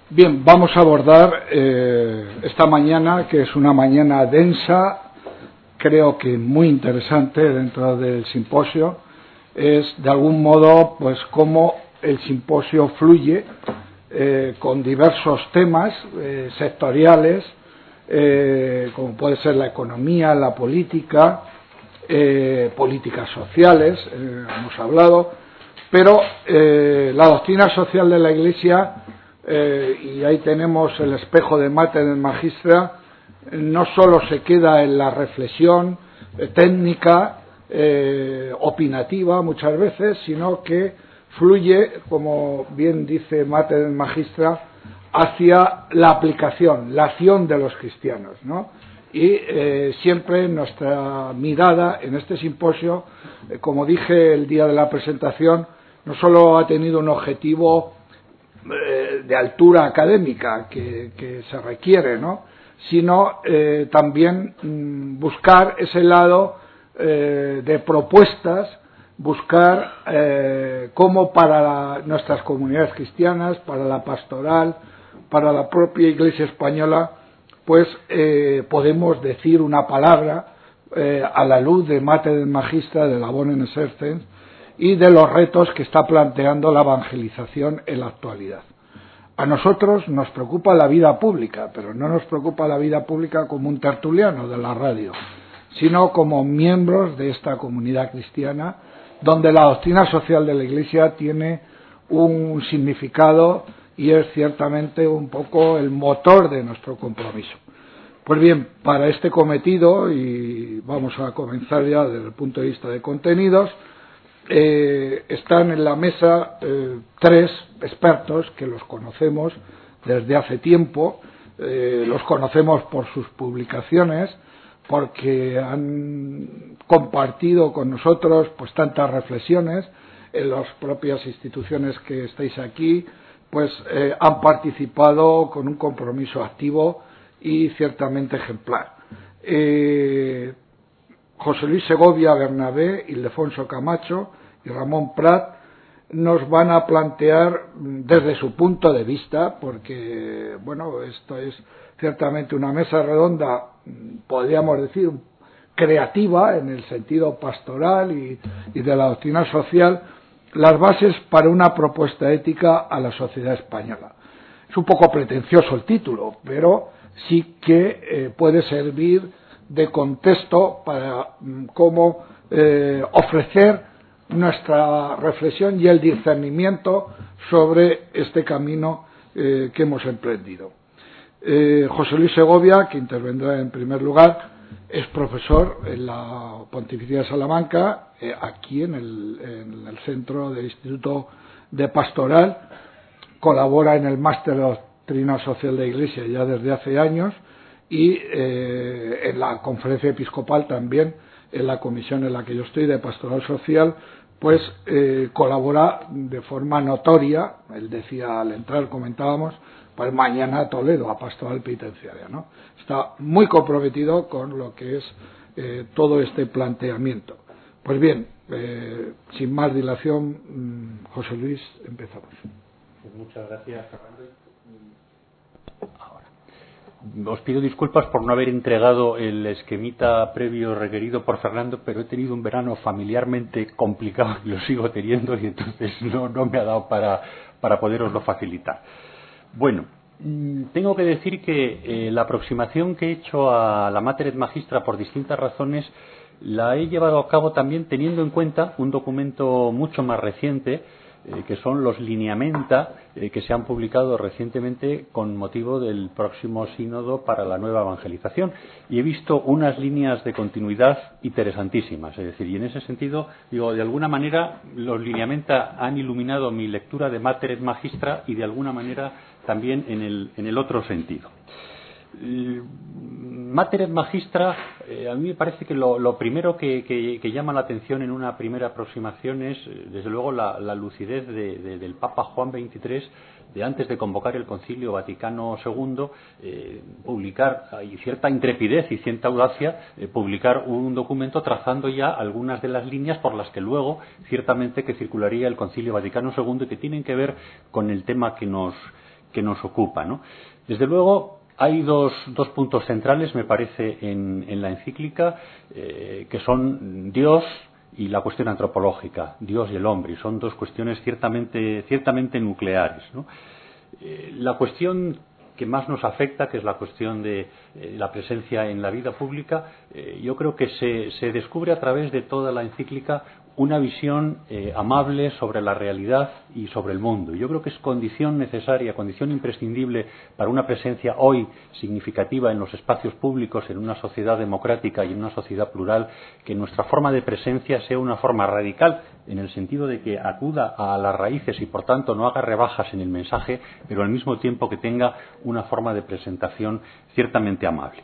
Bien, vamos a abordar esta mañana, que es una mañana densa, creo que muy interesante dentro del simposio, es de algún modo pues cómo el simposio fluye con diversos temas sectoriales, como puede ser la economía, la política, políticas sociales, hemos hablado, pero la doctrina social de la Iglesia, y ahí tenemos el espejo de Mater Magistra, no solo se queda en la reflexión técnica, opinativa muchas veces, sino que fluye, como bien dice Mater Magistra, hacia la aplicación, la acción de los cristianos, ¿no? Y siempre nuestra mirada en este simposio, como dije el día de la presentación, no solo ha tenido un objetivo de altura académica que se requiere, ¿no?, sino también buscar ese lado de propuestas, buscar cómo para nuestras comunidades cristianas, para la pastoral, para la propia Iglesia española, pues podemos decir una palabra a la luz de Mater Magistra, de la Bonne Exercens, y de los retos que está planteando la evangelización en la actualidad. A nosotros nos preocupa la vida pública, pero no nos preocupa la vida pública como un tertuliano de la radio, sino como miembros de esta comunidad cristiana, donde la doctrina social de la Iglesia tiene un significado y es ciertamente un poco el motor de nuestro compromiso. Pues bien, para este cometido, y vamos a comenzar ya desde el punto de vista de contenidos, están en la mesa tres expertos que los conocemos desde hace tiempo, los conocemos por sus publicaciones, porque han compartido con nosotros pues tantas reflexiones en las propias instituciones que estáis aquí, pues han participado con un compromiso activo y ciertamente ejemplar. José Luis Segovia Bernabé, Ildefonso Camacho y Ramón Prat nos van a plantear desde su punto de vista, porque bueno, esto es ciertamente una mesa redonda, podríamos decir creativa en el sentido pastoral y de la doctrina social, las bases para una propuesta ética a la sociedad española. Es un poco pretencioso el título, pero sí que puede servir de contexto para cómo ofrecer nuestra reflexión y el discernimiento sobre este camino que hemos emprendido. José Luis Segovia, que intervendrá en primer lugar, es profesor en la Pontificia de Salamanca, aquí en el centro del Instituto de Pastoral, colabora en el Máster de Doctrina Social de la Iglesia ya desde hace años, y en la Conferencia Episcopal también, en la comisión en la que yo estoy de Pastoral Social, pues colabora de forma notoria. Él decía al entrar, comentábamos, pues mañana a Toledo, a Pastoral Penitenciaria, ¿no? Está muy comprometido con lo que es todo este planteamiento. Pues bien, sin más dilación, José Luis, empezamos. Pues muchas gracias, Fernando. Os pido disculpas por no haber entregado el esquemita previo requerido por Fernando, pero he tenido un verano familiarmente complicado y lo sigo teniendo, y entonces no me ha dado para poderoslo facilitar. Bueno, tengo que decir que la aproximación que he hecho a la Mater et Magistra por distintas razones la he llevado a cabo también teniendo en cuenta un documento mucho más reciente, que son los lineamenta que se han publicado recientemente con motivo del próximo sínodo para la nueva evangelización, y he visto unas líneas de continuidad interesantísimas. Es decir, y en ese sentido, digo, de alguna manera los lineamenta han iluminado mi lectura de Mater et Magistra, y de alguna manera también en el otro sentido. Mater et Magistra, a mí me parece que lo primero que llama la atención en una primera aproximación es, desde luego, la lucidez del Papa Juan XXIII, de antes de convocar el Concilio Vaticano II, publicar, y cierta intrepidez y cierta audacia, publicar un documento trazando ya algunas de las líneas por las que luego, ciertamente, que circularía el Concilio Vaticano II, y que tienen que ver con el tema que nos que nos ocupa, ¿no? Desde luego, hay dos puntos centrales, me parece, en la encíclica, que son Dios y la cuestión antropológica, Dios y el hombre, y son dos cuestiones ciertamente nucleares, ¿no? La cuestión que más nos afecta, que es la cuestión de la presencia en la vida pública, yo creo que se descubre a través de toda la encíclica una visión amable sobre la realidad y sobre el mundo. Yo creo que es condición necesaria, condición imprescindible para una presencia hoy significativa en los espacios públicos, en una sociedad democrática y en una sociedad plural, que nuestra forma de presencia sea una forma radical, en el sentido de que acuda a las raíces y por tanto no haga rebajas en el mensaje, pero al mismo tiempo que tenga una forma de presentación ciertamente amable.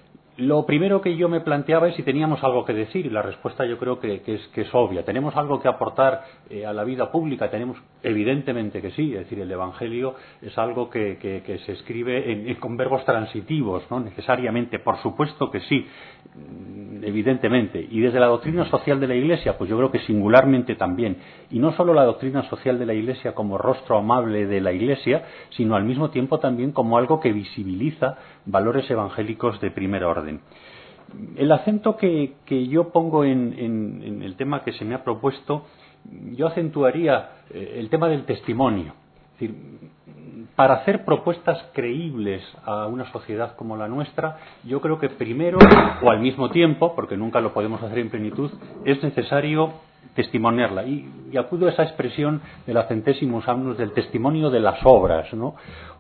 Lo primero que yo me planteaba es si teníamos algo que decir, y la respuesta yo creo que es obvia. ¿Tenemos algo que aportar a la vida pública? Tenemos, evidentemente que sí, es decir, el Evangelio es algo que se escribe con verbos transitivos, ¿no? Necesariamente, por supuesto que sí, evidentemente. Y desde la doctrina social de la Iglesia, pues yo creo que singularmente también. Y no solo la doctrina social de la Iglesia como rostro amable de la Iglesia, sino al mismo tiempo también como algo que visibiliza valores evangélicos de primer orden. El acento que yo pongo en el tema que se me ha propuesto, yo acentuaría el tema del testimonio. Es decir, para hacer propuestas creíbles a una sociedad como la nuestra, yo creo que primero, o al mismo tiempo, porque nunca lo podemos hacer en plenitud, es necesario testimoniarla. Y acudo a esa expresión de la Centésimus Annus del testimonio de las obras, ¿no?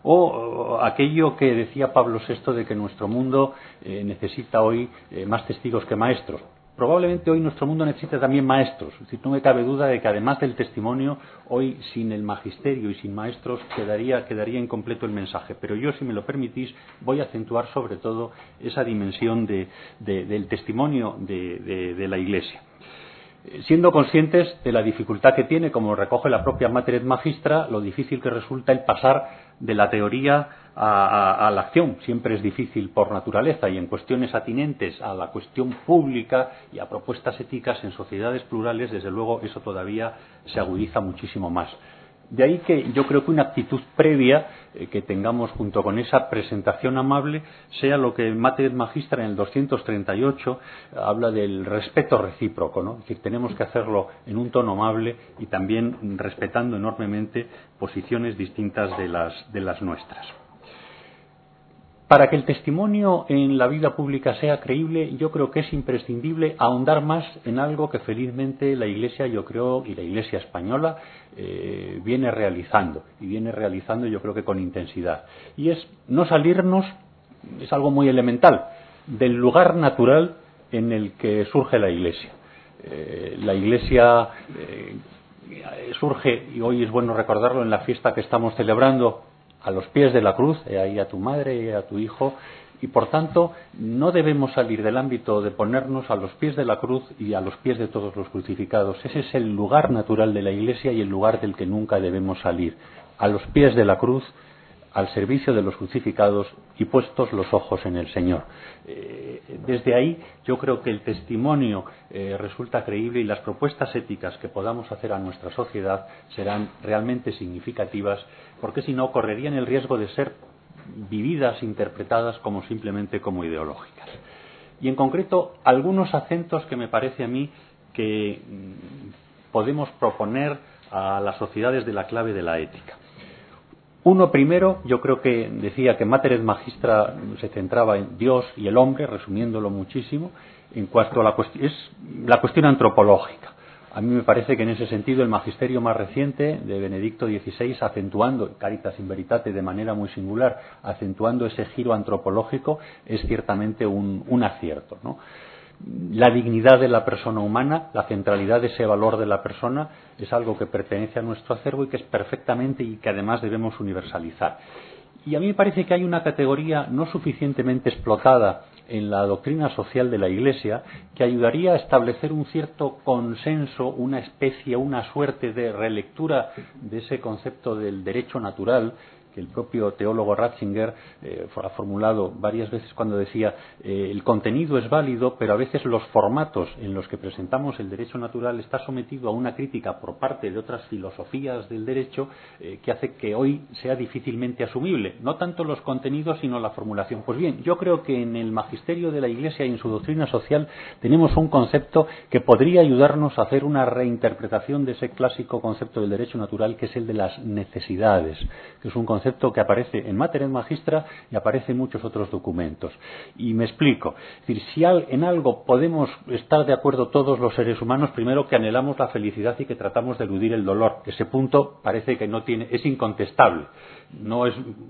O aquello que decía Pablo VI de que nuestro mundo necesita hoy más testigos que maestros. Probablemente hoy nuestro mundo necesita también maestros. Es decir, no me cabe duda de que además del testimonio, hoy sin el magisterio y sin maestros quedaría incompleto el mensaje. Pero yo, si me lo permitís, voy a acentuar sobre todo esa dimensión del testimonio de la Iglesia. Siendo conscientes de la dificultad que tiene, como recoge la propia Mater et Magistra, lo difícil que resulta el pasar de la teoría a la acción. Siempre es difícil por naturaleza, y en cuestiones atinentes a la cuestión pública y a propuestas éticas en sociedades plurales, desde luego eso todavía se agudiza muchísimo más. De ahí que yo creo que una actitud previa que tengamos junto con esa presentación amable sea lo que Mater et Magistra en el 238 habla del respeto recíproco, ¿no? Es decir, tenemos que hacerlo en un tono amable y también respetando enormemente posiciones distintas de las nuestras. Para que el testimonio en la vida pública sea creíble, yo creo que es imprescindible ahondar más en algo que felizmente la Iglesia, yo creo, y la Iglesia española viene realizando yo creo que con intensidad. Y es no salirnos, es algo muy elemental, del lugar natural en el que surge la Iglesia. La Iglesia surge, y hoy es bueno recordarlo en la fiesta que estamos celebrando, a los pies de la cruz, ahí a tu madre, a tu hijo, y por tanto no debemos salir del ámbito de ponernos a los pies de la cruz y a los pies de todos los crucificados. Ese es el lugar natural de la Iglesia y el lugar del que nunca debemos salir, a los pies de la cruz, al servicio de los crucificados y puestos los ojos en el Señor. Desde ahí yo creo que el testimonio resulta creíble y las propuestas éticas que podamos hacer a nuestra sociedad serán realmente significativas, porque si no correrían el riesgo de ser vividas, interpretadas simplemente como ideológicas. Y en concreto algunos acentos que me parece a mí que podemos proponer a las sociedades de la clave de la ética. Uno primero, yo creo que decía que Mater et Magistra se centraba en Dios y el hombre, resumiéndolo muchísimo, en cuanto a la cuestión antropológica. A mí me parece que en ese sentido el magisterio más reciente de Benedicto XVI, acentuando, Caritas in Veritate de manera muy singular, acentuando ese giro antropológico, es ciertamente un acierto, ¿no? La dignidad de la persona humana, la centralidad de ese valor de la persona, es algo que pertenece a nuestro acervo y que es perfectamente y que además debemos universalizar. Y a mí me parece que hay una categoría no suficientemente explotada en la doctrina social de la Iglesia que ayudaría a establecer un cierto consenso, una suerte de relectura de ese concepto del derecho natural que el propio teólogo Ratzinger ha formulado varias veces cuando decía el contenido es válido, pero a veces los formatos en los que presentamos el derecho natural está sometido a una crítica por parte de otras filosofías del derecho que hace que hoy sea difícilmente asumible, no tanto los contenidos sino la formulación. Pues bien, yo creo que en el magisterio de la Iglesia y en su doctrina social tenemos un concepto que podría ayudarnos a hacer una reinterpretación de ese clásico concepto del derecho natural, que es el de las necesidades, que es un concepto que aparece en Mater et Magistra y aparece en muchos otros documentos. Y me explico. Es decir, si en algo podemos estar de acuerdo todos los seres humanos, primero que anhelamos la felicidad y que tratamos de eludir el dolor. Ese punto parece que es incontestable. No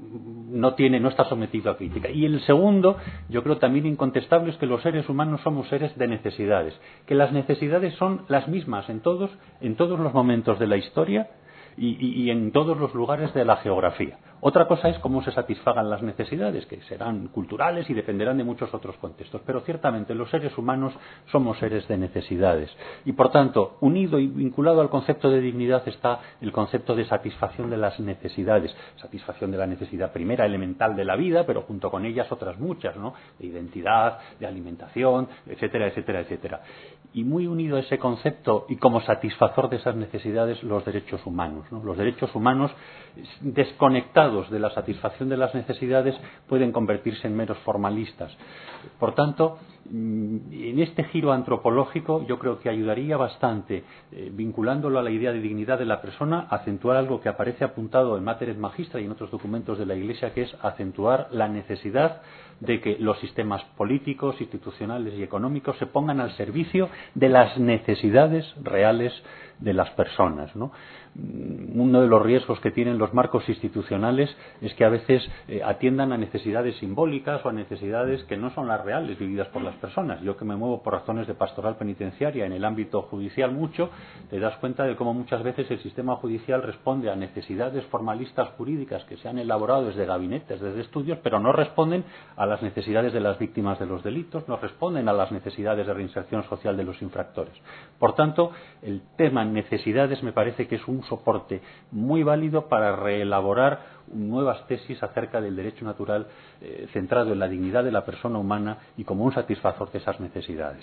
está sometido a crítica. Y el segundo, yo creo también incontestable, es que los seres humanos somos seres de necesidades, que las necesidades son las mismas en todos los momentos de la historia y en todos los lugares de la geografía. Otra cosa es cómo se satisfagan las necesidades, que serán culturales y dependerán de muchos otros contextos. Pero ciertamente los seres humanos somos seres de necesidades. Y por tanto, unido y vinculado al concepto de dignidad está el concepto de satisfacción de las necesidades. Satisfacción de la necesidad primera, elemental de la vida, pero junto con ellas otras muchas, ¿no? De identidad, de alimentación, etcétera, etcétera, etcétera. Y muy unido a ese concepto y como satisfactor de esas necesidades, los derechos humanos, ¿no? Los derechos humanos desconectados de la satisfacción de las necesidades pueden convertirse en meros formalistas. Por tanto, en este giro antropológico yo creo que ayudaría bastante, vinculándolo a la idea de dignidad de la persona, a acentuar algo que aparece apuntado en Mater et Magistra y en otros documentos de la Iglesia, que es acentuar la necesidad de que los sistemas políticos, institucionales y económicos se pongan al servicio de las necesidades reales de las personas, ¿no? Uno de los riesgos que tienen los marcos institucionales es que a veces atiendan a necesidades simbólicas o a necesidades que no son las reales vividas por las personas. Yo, que me muevo por razones de pastoral penitenciaria en el ámbito judicial mucho, te das cuenta de cómo muchas veces el sistema judicial responde a necesidades formalistas jurídicas que se han elaborado desde gabinetes, desde estudios, pero no responden a las necesidades de las víctimas de los delitos, no responden a las necesidades de reinserción social de los infractores. Por tanto, el tema necesidades me parece que es un soporte muy válido para reelaborar nuevas tesis acerca del derecho natural centrado en la dignidad de la persona humana y como un satisfactor de esas necesidades.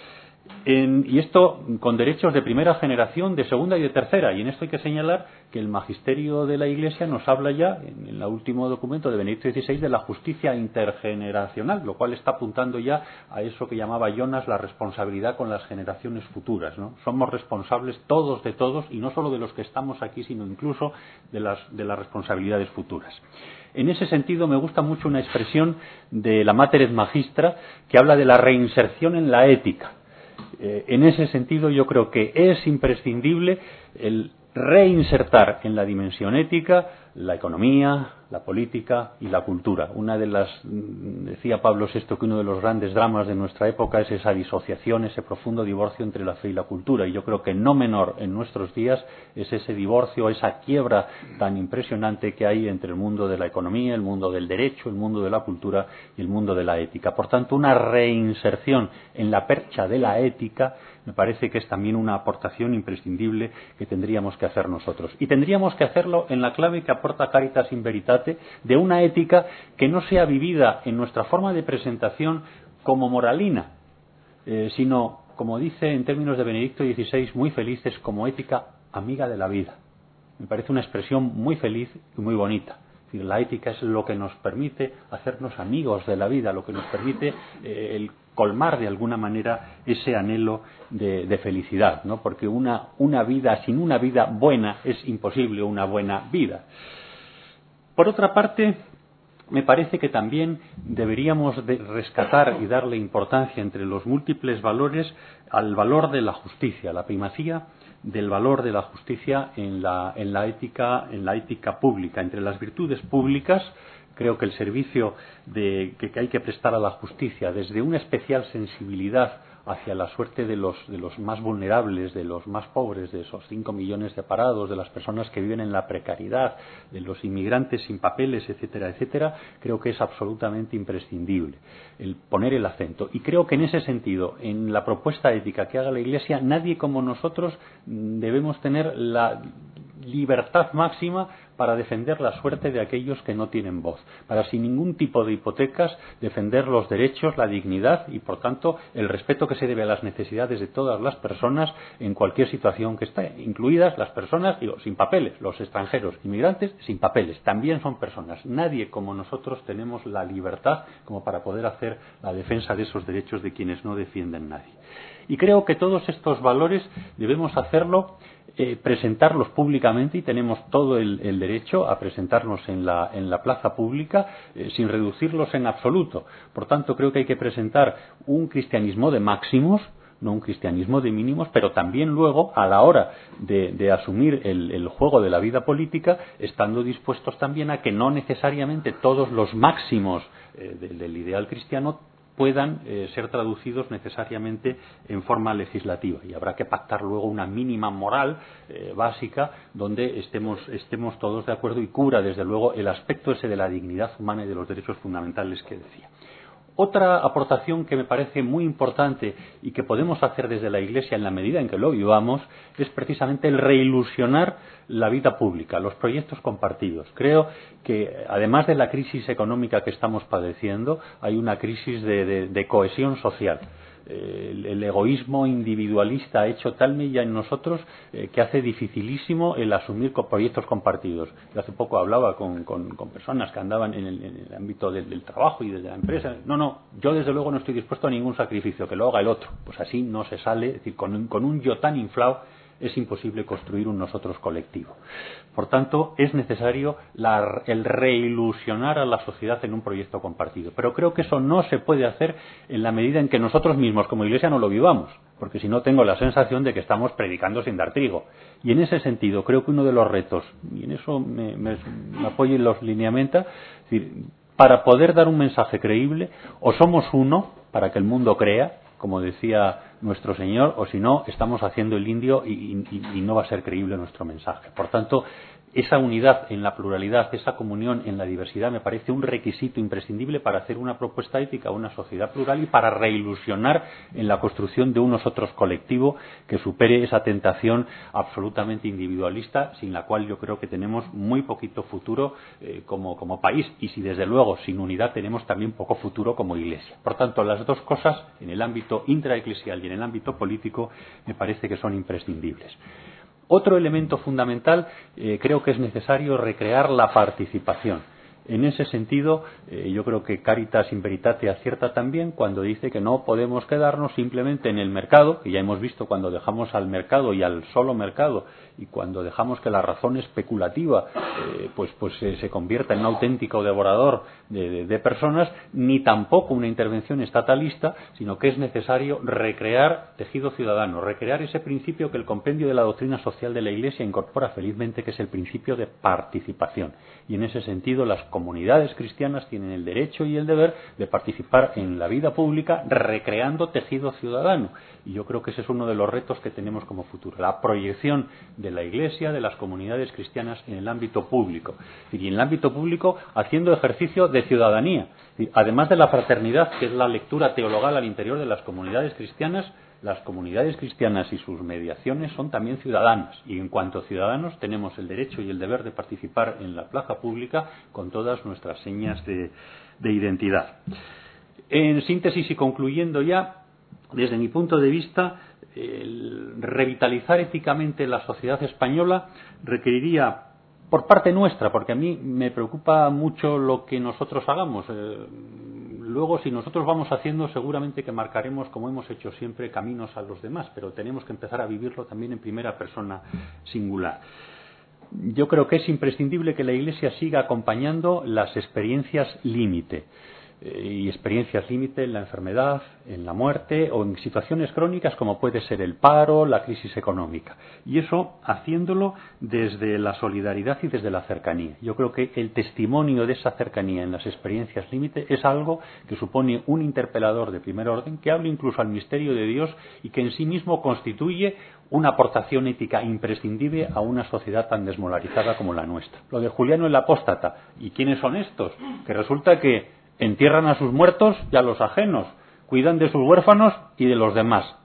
Y esto con derechos de primera generación, de segunda y de tercera. Y en esto hay que señalar que el magisterio de la Iglesia nos habla ya, en el último documento de Benedicto XVI, de la justicia intergeneracional, lo cual está apuntando ya a eso que llamaba Jonas la responsabilidad con las generaciones futuras, ¿no? Somos responsables todos de todos, y no solo de los que estamos aquí, sino incluso de las responsabilidades futuras. En ese sentido me gusta mucho una expresión de la Mater et Magistra que habla de la reinserción en la ética. En ese sentido yo creo que es imprescindible el reinsertar en la dimensión ética la economía, la política y la cultura. Decía Pablo VI que uno de los grandes dramas de nuestra época es esa disociación, ese profundo divorcio entre la fe y la cultura, y yo creo que no menor en nuestros días es ese divorcio, esa quiebra tan impresionante que hay entre el mundo de la economía, el mundo del derecho, el mundo de la cultura y el mundo de la ética. Por tanto, una reinserción en la percha de la ética me parece que es también una aportación imprescindible que tendríamos que hacer nosotros. Y tendríamos que hacerlo en la clave que aporta Caritas in Veritate, de una ética que no sea vivida en nuestra forma de presentación como moralina, sino, como dice en términos de Benedicto XVI, muy felices, como ética amiga de la vida. Me parece una expresión muy feliz y muy bonita. Es decir, la ética es lo que nos permite hacernos amigos de la vida, lo que nos permite el colmar de alguna manera ese anhelo de felicidad, ¿no? Porque una vida sin una vida buena es imposible una buena vida. Por otra parte, me parece que también deberíamos de rescatar y darle importancia entre los múltiples valores al valor de la justicia, la primacía del valor de la justicia en la ética pública. Entre las virtudes públicas, creo que el servicio que hay que prestar a la justicia, desde una especial sensibilidad hacia la suerte de los más vulnerables, de los más pobres, de esos 5 millones de parados, de las personas que viven en la precariedad, de los inmigrantes sin papeles, etcétera, etcétera, creo que es absolutamente imprescindible el poner el acento. Y creo que en ese sentido, en la propuesta ética que haga la Iglesia, nadie como nosotros debemos tener libertad máxima para defender la suerte de aquellos que no tienen voz, para sin ningún tipo de hipotecas defender los derechos, la dignidad y por tanto el respeto que se debe a las necesidades de todas las personas en cualquier situación que esté, incluidas las personas sin papeles, los extranjeros, inmigrantes sin papeles, también son personas. Nadie como nosotros tenemos la libertad como para poder hacer la defensa de esos derechos de quienes no defienden nadie. Y creo que todos estos valores debemos hacerlo, presentarlos públicamente, y tenemos todo el derecho a presentarnos en la plaza pública sin reducirlos en absoluto. Por tanto, creo que hay que presentar un cristianismo de máximos, no un cristianismo de mínimos, pero también luego, a la hora de asumir el juego de la vida política, estando dispuestos también a que no necesariamente todos los máximos del ideal cristiano puedan ser traducidos necesariamente en forma legislativa, y habrá que pactar luego una mínima moral básica donde estemos todos de acuerdo y cubra desde luego el aspecto ese de la dignidad humana y de los derechos fundamentales que decía. Otra aportación que me parece muy importante y que podemos hacer desde la Iglesia en la medida en que lo vivamos es precisamente el reilusionar la vida pública, los proyectos compartidos. Creo que además de la crisis económica que estamos padeciendo, hay una crisis de cohesión social. El egoísmo individualista ha hecho tal mella en nosotros que hace dificilísimo el asumir proyectos compartidos. Yo hace poco hablaba con personas que andaban en el ámbito del trabajo y de la empresa. No, yo desde luego no estoy dispuesto a ningún sacrificio, que lo haga el otro. Pues así no se sale, es decir, con un yo tan inflado es imposible construir un nosotros colectivo. Por tanto, es necesario el reilusionar a la sociedad en un proyecto compartido. Pero creo que eso no se puede hacer en la medida en que nosotros mismos como Iglesia no lo vivamos, porque si no tengo la sensación de que estamos predicando sin dar trigo. Y en ese sentido creo que uno de los retos, y en eso me apoyo en los lineamientos, es decir, para poder dar un mensaje creíble, o somos uno para que el mundo crea, como decía nuestro Señor, o si no, estamos haciendo el indio y no va a ser creíble nuestro mensaje. Por tanto, esa unidad en la pluralidad, esa comunión en la diversidad me parece un requisito imprescindible para hacer una propuesta ética a una sociedad plural y para reilusionar en la construcción de un nosotros colectivo que supere esa tentación absolutamente individualista sin la cual yo creo que tenemos muy poquito futuro como país, y si desde luego sin unidad tenemos también poco futuro como Iglesia. Por tanto, las dos cosas en el ámbito intraeclesial y en el ámbito político me parece que son imprescindibles. Otro elemento fundamental, creo que es necesario recrear la participación. En ese sentido, yo creo que Caritas in Veritate acierta también cuando dice que no podemos quedarnos simplemente en el mercado, que ya hemos visto cuando dejamos al mercado y al solo mercado, y cuando dejamos que la razón especulativa se convierta en un auténtico devorador de personas, ni tampoco una intervención estatalista, sino que es necesario recrear tejido ciudadano, recrear ese principio que el compendio de la doctrina social de la Iglesia incorpora felizmente, que es el principio de participación. Y en ese sentido las comunidades cristianas tienen el derecho y el deber de participar en la vida pública recreando tejido ciudadano. Y yo creo que ese es uno de los retos que tenemos como futuro, la proyección de la Iglesia, de las comunidades cristianas en el ámbito público. Y en el ámbito público haciendo ejercicio de ciudadanía. Además de la fraternidad, que es la lectura teologal al interior de las comunidades cristianas, las comunidades cristianas y sus mediaciones son también ciudadanas, y en cuanto ciudadanos tenemos el derecho y el deber de participar en la plaza pública con todas nuestras señas de identidad. En síntesis y concluyendo ya, desde mi punto de vista, el revitalizar éticamente la sociedad española requeriría, por parte nuestra, porque a mí me preocupa mucho lo que nosotros hagamos. Luego, si nosotros vamos haciendo, seguramente que marcaremos, como hemos hecho siempre, caminos a los demás, pero tenemos que empezar a vivirlo también en primera persona singular. Yo creo que es imprescindible que la Iglesia siga acompañando las experiencias límite. Y experiencias límite en la enfermedad, en la muerte o en situaciones crónicas como puede ser el paro, la crisis económica. Y eso haciéndolo desde la solidaridad y desde la cercanía. Yo creo que el testimonio de esa cercanía en las experiencias límite es algo que supone un interpelador de primer orden, que habla incluso al misterio de Dios y que en sí mismo constituye una aportación ética imprescindible a una sociedad tan desmoralizada como la nuestra. Lo de Juliano el Apóstata. ¿Y quiénes son estos? Que resulta que entierran a sus muertos y a los ajenos, cuidan de sus huérfanos y de los demás.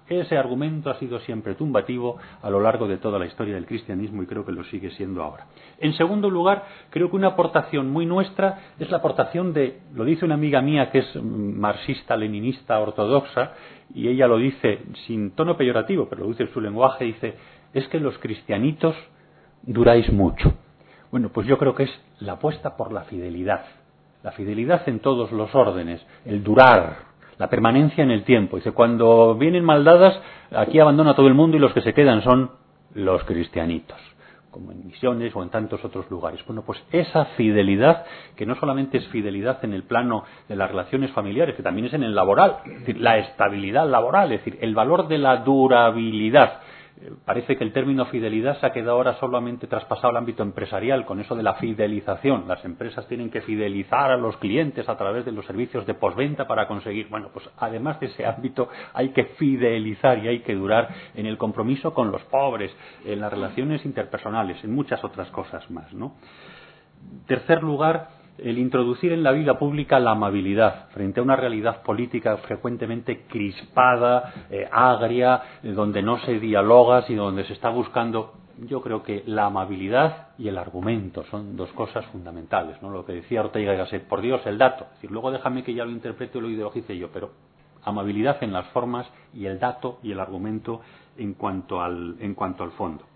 Ese argumento ha sido siempre tumbativo a lo largo de toda la historia del cristianismo y creo que lo sigue siendo ahora. En segundo lugar, creo que una aportación muy nuestra es la aportación de, lo dice una amiga mía que es marxista-leninista ortodoxa, y ella lo dice sin tono peyorativo, pero lo dice en su lenguaje, dice, es que los cristianitos duráis mucho. Bueno, pues yo creo que es la apuesta por la fidelidad en todos los órdenes, el durar, la permanencia en el tiempo. Dice, cuando vienen maldadas, aquí abandona todo el mundo y los que se quedan son los cristianitos, como en Misiones o en tantos otros lugares. Bueno, pues esa fidelidad, que no solamente es fidelidad en el plano de las relaciones familiares, que también es en el laboral, es decir, la estabilidad laboral, es decir, el valor de la durabilidad. Parece que el término fidelidad se ha quedado ahora solamente traspasado al ámbito empresarial con eso de la fidelización. Las empresas tienen que fidelizar a los clientes a través de los servicios de postventa para conseguir. Bueno, pues además de ese ámbito hay que fidelizar y hay que durar en el compromiso con los pobres, en las relaciones interpersonales, en muchas otras cosas más, ¿no? Tercer lugar, el introducir en la vida pública la amabilidad frente a una realidad política frecuentemente crispada, agria, donde no se dialoga y donde se está buscando. Yo creo que la amabilidad y el argumento son dos cosas fundamentales, ¿no? Lo que decía Ortega y Gasset, por Dios, el dato. Es decir, luego déjame que ya lo interprete o lo ideologice yo, pero amabilidad en las formas y el dato y el argumento en cuanto al fondo.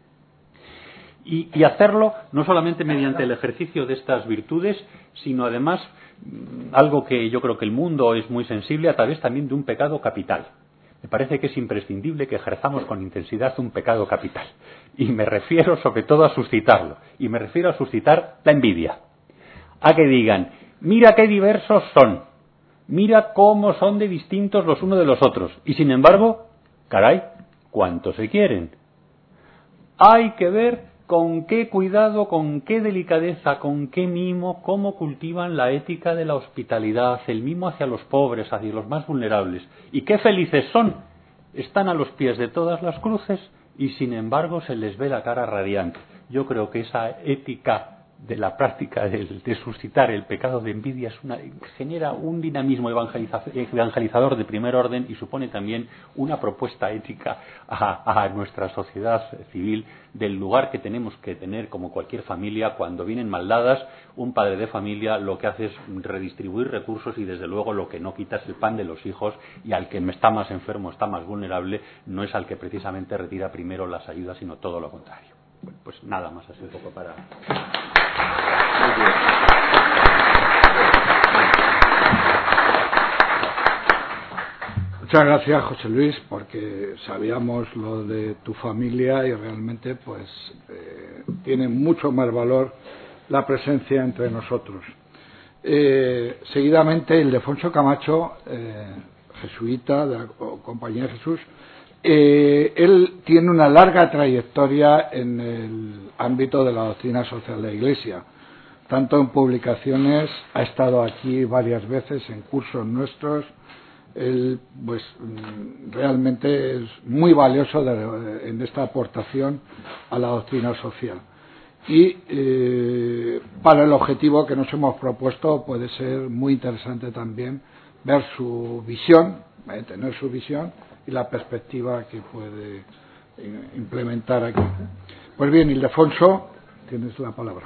Y hacerlo no solamente mediante el ejercicio de estas virtudes, sino además algo que yo creo que el mundo es muy sensible, a través también de un pecado capital. Me parece que es imprescindible que ejerzamos con intensidad un pecado capital. Y me refiero sobre todo a suscitarlo. Y me refiero a suscitar la envidia. A que digan, mira qué diversos son. Mira cómo son de distintos los unos de los otros. Y sin embargo, caray, ¿cuánto se quieren? Hay que ver con qué cuidado, con qué delicadeza, con qué mimo, cómo cultivan la ética de la hospitalidad, el mimo hacia los pobres, hacia los más vulnerables. Y qué felices son. Están a los pies de todas las cruces y sin embargo se les ve la cara radiante. Yo creo que esa ética de la práctica de suscitar el pecado de envidia genera un dinamismo evangelizador de primer orden y supone también una propuesta ética a nuestra sociedad civil del lugar que tenemos que tener como cualquier familia. Cuando vienen maldadas, un padre de familia lo que hace es redistribuir recursos y desde luego lo que no quita es el pan de los hijos, y al que está más enfermo, está más vulnerable, no es al que precisamente retira primero las ayudas, sino todo lo contrario. Bueno, pues nada más, así un poco para... Muchas gracias, José Luis, porque sabíamos lo de tu familia y realmente pues tiene mucho más valor la presencia entre nosotros. Seguidamente, Ildefonso Camacho, jesuita de la Compañía de Jesús, él tiene una larga trayectoria en el ámbito de la doctrina social de la Iglesia, tanto en publicaciones, ha estado aquí varias veces en cursos nuestros. Él pues realmente es muy valioso en esta aportación a la doctrina social, y para el objetivo que nos hemos propuesto puede ser muy interesante también ver su visión, tener su visión y la perspectiva que puede implementar aquí. Pues bien, Ildefonso, tienes la palabra.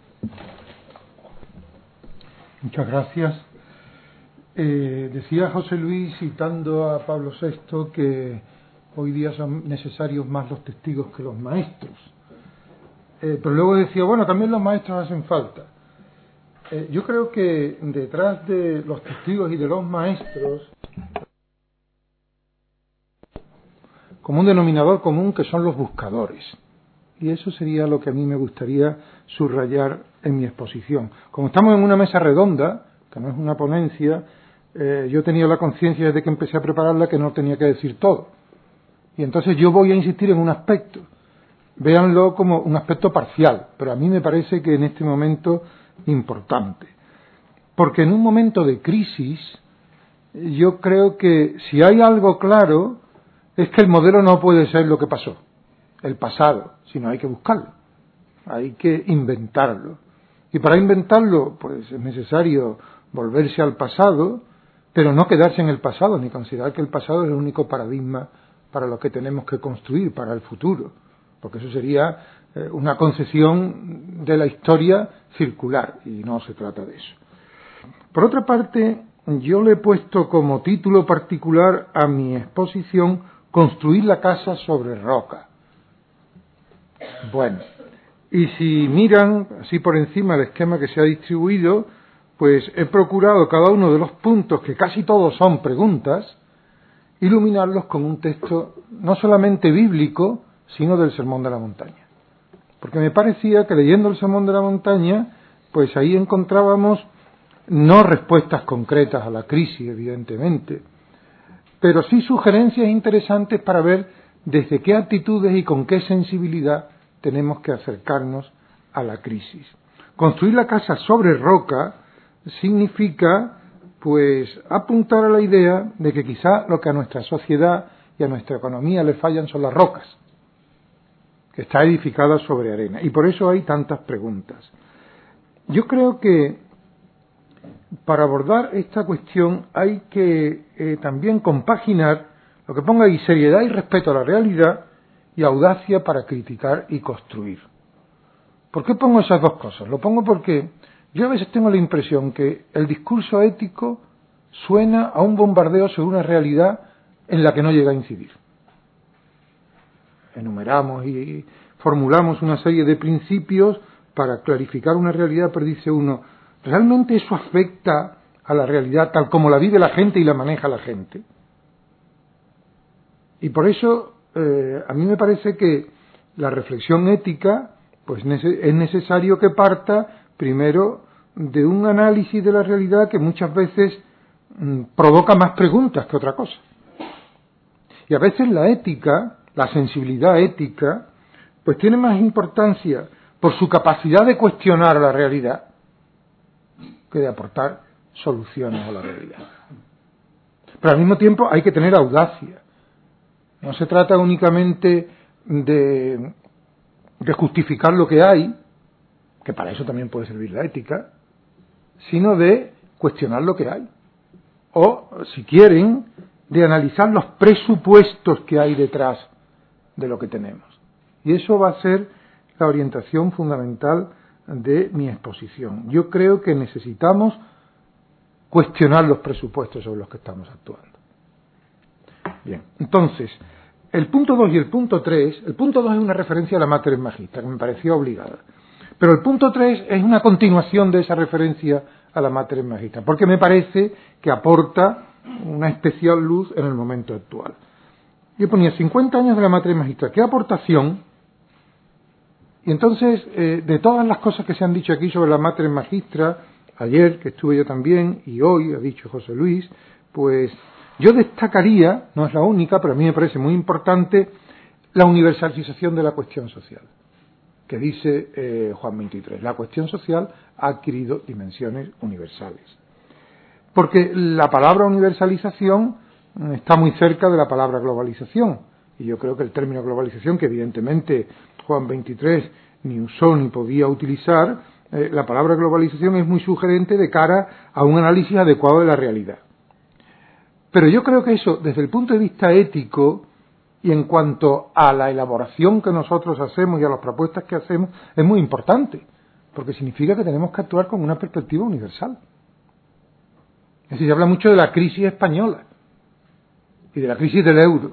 Muchas gracias. Decía José Luis, citando a Pablo VI, que hoy día son necesarios más los testigos que los maestros. Pero luego decía, bueno, también los maestros hacen falta. Yo creo que detrás de los testigos y de los maestros, como un denominador común, que son los buscadores. Y eso sería lo que a mí me gustaría subrayar en mi exposición. Como estamos en una mesa redonda, que no es una ponencia, yo tenía la conciencia desde que empecé a prepararla que no tenía que decir todo. Y entonces yo voy a insistir en un aspecto. Véanlo como un aspecto parcial, pero a mí me parece que en este momento importante. Porque en un momento de crisis, yo creo que si hay algo claro, es que el modelo no puede ser lo que pasó, el pasado, sino hay que buscarlo, hay que inventarlo. Y para inventarlo, pues es necesario volverse al pasado, pero no quedarse en el pasado, ni considerar que el pasado es el único paradigma para lo que tenemos que construir para el futuro, porque eso sería una concepción de la historia circular y no se trata de eso. Por otra parte, yo le he puesto como título particular a mi exposición Construir la casa sobre roca. Bueno, y si miran así por encima el esquema que se ha distribuido, pues he procurado cada uno de los puntos, que casi todos son preguntas, iluminarlos con un texto no solamente bíblico, sino del Sermón de la Montaña. Porque me parecía que leyendo el Sermón de la Montaña, pues ahí encontrábamos no respuestas concretas a la crisis, evidentemente, pero sí sugerencias interesantes para ver desde qué actitudes y con qué sensibilidad tenemos que acercarnos a la crisis. Construir la casa sobre roca significa, pues, apuntar a la idea de que quizá lo que a nuestra sociedad y a nuestra economía le fallan son las rocas, que está edificada sobre arena, y por eso hay tantas preguntas. Yo creo que para abordar esta cuestión hay que también compaginar lo que ponga ahí seriedad y respeto a la realidad y audacia para criticar y construir. ¿Por qué pongo esas dos cosas? Lo pongo porque yo a veces tengo la impresión que el discurso ético suena a un bombardeo sobre una realidad en la que no llega a incidir. Enumeramos y formulamos una serie de principios para clarificar una realidad, pero dice uno, ¿realmente eso afecta a la realidad tal como la vive la gente y la maneja la gente? Y por eso a mí me parece que la reflexión ética pues es necesario que parta primero de un análisis de la realidad que muchas veces provoca más preguntas que otra cosa. Y a veces la ética, la sensibilidad ética, pues tiene más importancia por su capacidad de cuestionar la realidad que de aportar soluciones a la realidad. Pero al mismo tiempo hay que tener audacia. No se trata únicamente de justificar lo que hay, que para eso también puede servir la ética, sino de cuestionar lo que hay. O, si quieren, de analizar los presupuestos que hay detrás de lo que tenemos. Y eso va a ser la orientación fundamental de mi exposición. Yo creo que necesitamos cuestionar los presupuestos sobre los que estamos actuando. Bien, entonces, el punto 2 y el punto 3, el punto 2 es una referencia a la Mater Magistra, que me pareció obligada, pero el punto 3 es una continuación de esa referencia a la Mater Magistra, porque me parece que aporta una especial luz en el momento actual. Yo ponía 50 años de la Mater Magistra, ¿qué aportación? Y entonces, de todas las cosas que se han dicho aquí sobre la Mater Magistra, ayer que estuve yo también, y hoy ha dicho José Luis, pues yo destacaría, no es la única, pero a mí me parece muy importante, la universalización de la cuestión social, que dice Juan 23. La cuestión social ha adquirido dimensiones universales. Porque la palabra universalización está muy cerca de la palabra globalización. Y yo creo que el término globalización, que evidentemente Juan 23 ni usó ni podía utilizar, la palabra globalización es muy sugerente de cara a un análisis adecuado de la realidad. Pero yo creo que eso, desde el punto de vista ético, y en cuanto a la elaboración que nosotros hacemos y a las propuestas que hacemos, es muy importante, porque significa que tenemos que actuar con una perspectiva universal. Es decir, se habla mucho de la crisis española y de la crisis del euro.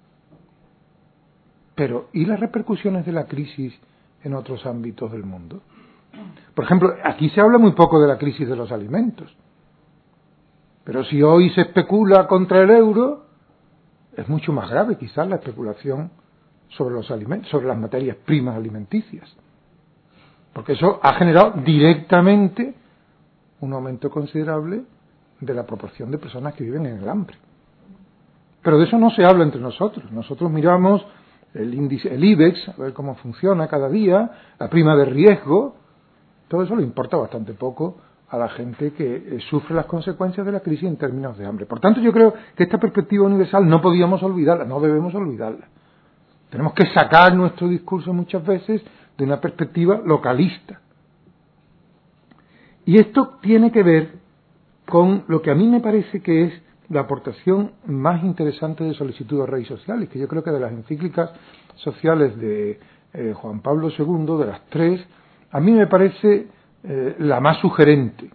Pero, ¿y las repercusiones de la crisis en otros ámbitos del mundo? Por ejemplo, aquí se habla muy poco de la crisis de los alimentos. Pero si hoy se especula contra el euro, es mucho más grave quizás la especulación sobre los alimentos, sobre las materias primas alimenticias. Porque eso ha generado directamente un aumento considerable de la proporción de personas que viven en el hambre. Pero de eso no se habla entre nosotros. Nosotros miramos el índice, el IBEX, a ver cómo funciona cada día, la prima de riesgo. Todo eso le importa bastante poco a la gente que sufre las consecuencias de la crisis en términos de hambre. Por tanto, yo creo que esta perspectiva universal no podíamos olvidarla, no debemos olvidarla. Tenemos que sacar nuestro discurso muchas veces de una perspectiva localista. Y esto tiene que ver con lo que a mí me parece que es la aportación más interesante de Solicitud Rei Socialis, que yo creo que de las encíclicas sociales de Juan Pablo II, de las tres, a mí me parece la más sugerente.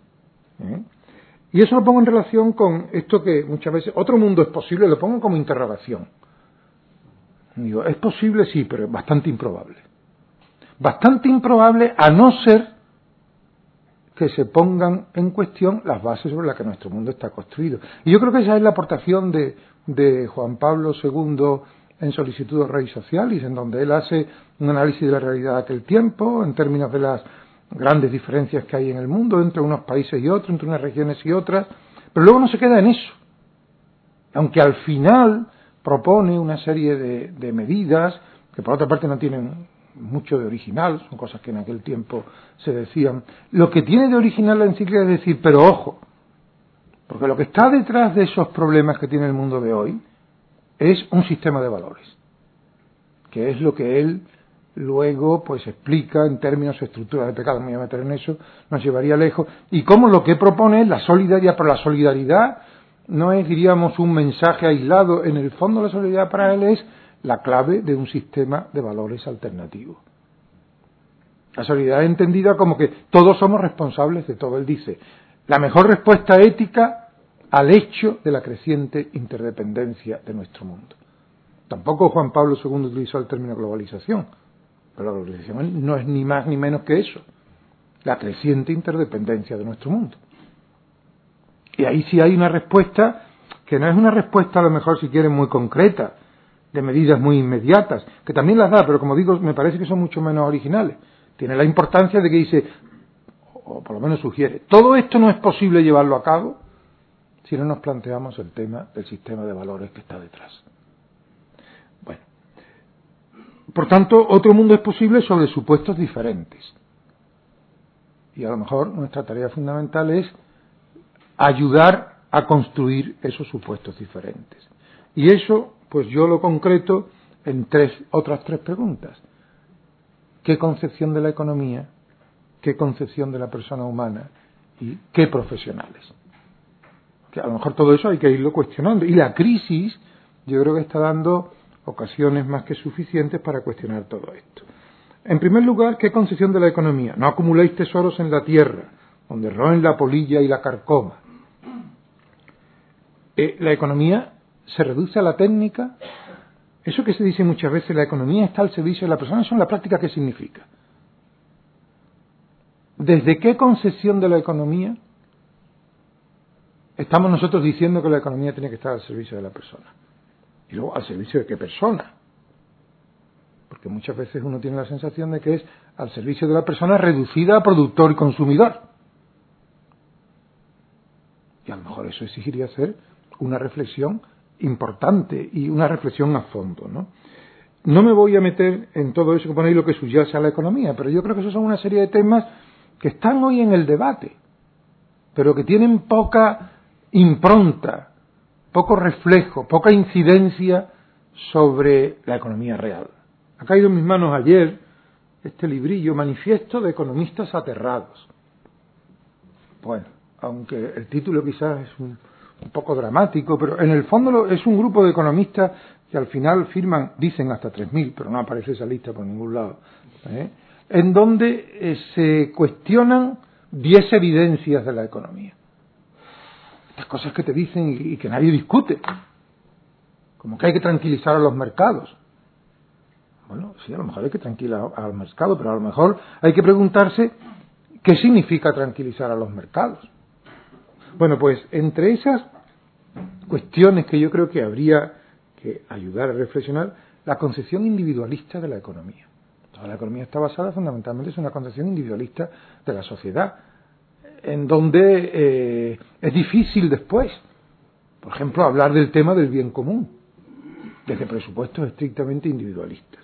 Y eso lo pongo en relación con esto que muchas veces, otro mundo es posible, lo pongo como interrogación. Digo, es posible, sí, pero es bastante improbable. Bastante improbable, a no ser que se pongan en cuestión las bases sobre las que nuestro mundo está construido. Y yo creo que esa es la aportación de Juan Pablo II en Solicitud Rei Socialis, en donde él hace un análisis de la realidad de aquel tiempo, en términos de las grandes diferencias que hay en el mundo entre unos países y otros, entre unas regiones y otras, pero luego no se queda en eso. Aunque al final propone una serie de medidas que por otra parte no tienen mucho de original, son cosas que en aquel tiempo se decían. Lo que tiene de original la encíclica es decir, pero ojo, porque lo que está detrás de esos problemas que tiene el mundo de hoy es un sistema de valores, que es lo que él luego pues explica en términos de estructura de pecado. Me voy a meter en eso, nos llevaría lejos, y cómo lo que propone es la solidaridad, pero la solidaridad no es, diríamos, un mensaje aislado. En el fondo la solidaridad para él es la clave de un sistema de valores alternativo. La solidaridad entendida como que todos somos responsables de todo. Él dice, la mejor respuesta ética al hecho de la creciente interdependencia de nuestro mundo. Tampoco Juan Pablo II utilizó el término globalización, pero la globalización no es ni más ni menos que eso, la creciente interdependencia de nuestro mundo. Y ahí sí hay una respuesta que no es una respuesta a lo mejor, si quieren, muy concreta, de medidas muy inmediatas, que también las da, pero como digo, me parece que son mucho menos originales. Tiene la importancia de que dice, o por lo menos sugiere, todo esto no es posible llevarlo a cabo si no nos planteamos el tema del sistema de valores que está detrás. Bueno, por tanto, otro mundo es posible sobre supuestos diferentes. Y a lo mejor nuestra tarea fundamental es ayudar a construir esos supuestos diferentes. Y eso, pues yo lo concreto en otras tres preguntas. ¿Qué concepción de la economía? ¿Qué concepción de la persona humana? ¿Y qué profesionales? Que a lo mejor todo eso hay que irlo cuestionando. Y la crisis, yo creo que está dando ocasiones más que suficientes para cuestionar todo esto. En primer lugar, ¿qué concepción de la economía? No acumuléis tesoros en la tierra, donde roen la polilla y la carcoma. La economía se reduce a la técnica. Eso que se dice muchas veces, la economía está al servicio de la persona, eso en la práctica, ¿qué significa? ¿Desde qué concepción de la economía estamos nosotros diciendo que la economía tiene que estar al servicio de la persona? Y luego, ¿al servicio de qué persona? Porque muchas veces uno tiene la sensación de que es al servicio de la persona reducida a productor y consumidor. Y a lo mejor eso exigiría hacer una reflexión importante y una reflexión a fondo, ¿no? No me voy a meter en todo eso que ponéis lo que subyace a la economía, pero yo creo que esos son una serie de temas que están hoy en el debate, pero que tienen poca impronta, poco reflejo, poca incidencia sobre la economía real. Ha caído en mis manos ayer este librillo, Manifiesto de Economistas Aterrados. Bueno, aunque el título quizás es un poco dramático, pero en el fondo es un grupo de economistas que al final firman, dicen hasta 3.000, pero no aparece esa lista por ningún lado, en donde se cuestionan 10 evidencias de la economía. Estas cosas que te dicen y que nadie discute, como que hay que tranquilizar a los mercados. Bueno, sí, a lo mejor hay que tranquilizar al mercado, pero a lo mejor hay que preguntarse qué significa tranquilizar a los mercados. Bueno, pues entre esas cuestiones que yo creo que habría que ayudar a reflexionar, la concepción individualista de la economía. Toda la economía está basada fundamentalmente en una concepción individualista de la sociedad, en donde es difícil después, por ejemplo, hablar del tema del bien común, desde presupuestos estrictamente individualistas.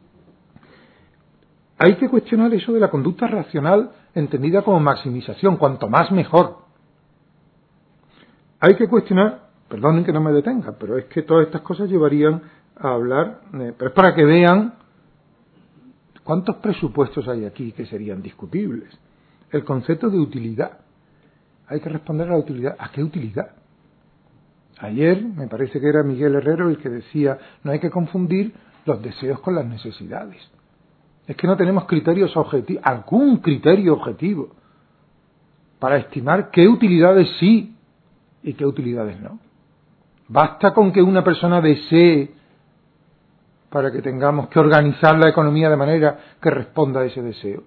Hay que cuestionar eso de la conducta racional entendida como maximización, cuanto más mejor. Hay que cuestionar, perdonen que no me detenga, pero es que todas estas cosas llevarían a hablar, pero es para que vean cuántos presupuestos hay aquí que serían discutibles. El concepto de utilidad. Hay que responder a la utilidad. ¿A qué utilidad? Ayer me parece que era Miguel Herrero el que decía, no hay que confundir los deseos con las necesidades. Es que no tenemos criterios objetivos, algún criterio objetivo, para estimar qué utilidades sí y qué utilidades no. Basta con que una persona desee para que tengamos que organizar la economía de manera que responda a ese deseo.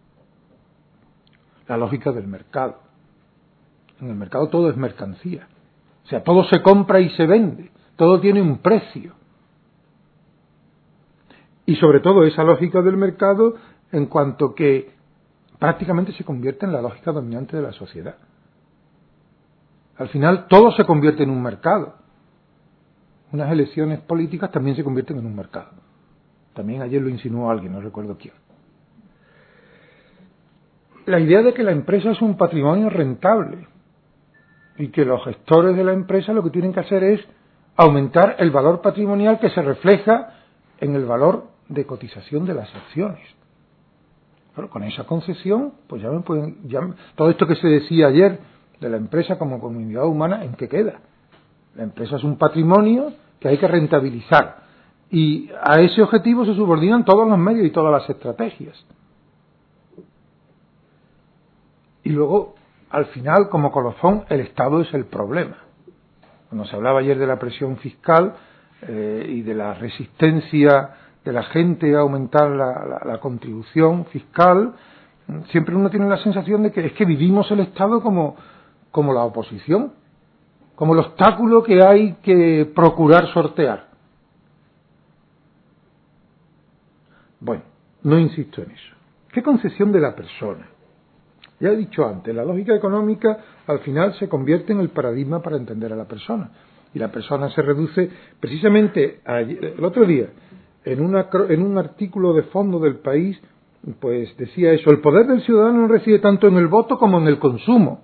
La lógica del mercado. En el mercado todo es mercancía. O sea, todo se compra y se vende. Todo tiene un precio. Y sobre todo esa lógica del mercado en cuanto que prácticamente se convierte en la lógica dominante de la sociedad. Al final todo se convierte en un mercado. Unas elecciones políticas también se convierten en un mercado. También ayer lo insinuó alguien, no recuerdo quién. La idea de que la empresa es un patrimonio rentable y que los gestores de la empresa lo que tienen que hacer es aumentar el valor patrimonial que se refleja en el valor de cotización de las acciones. Pero con esa concesión, pues todo esto que se decía ayer de la empresa como comunidad humana, ¿en qué queda? La empresa es un patrimonio que hay que rentabilizar y a ese objetivo se subordinan todos los medios y todas las estrategias. Y luego, al final, como colofón, el Estado es el problema. Cuando se hablaba ayer de la presión fiscal y de la resistencia de la gente a aumentar la contribución fiscal, siempre uno tiene la sensación de que es que vivimos el Estado como la oposición, como el obstáculo que hay que procurar sortear. Bueno, no insisto en eso. ¿Qué concepción de la persona? Ya he dicho antes, la lógica económica al final se convierte en el paradigma para entender a la persona. Y la persona se reduce precisamente, el otro día, en un artículo de fondo del País, pues decía eso, el poder del ciudadano no reside tanto en el voto como en el consumo.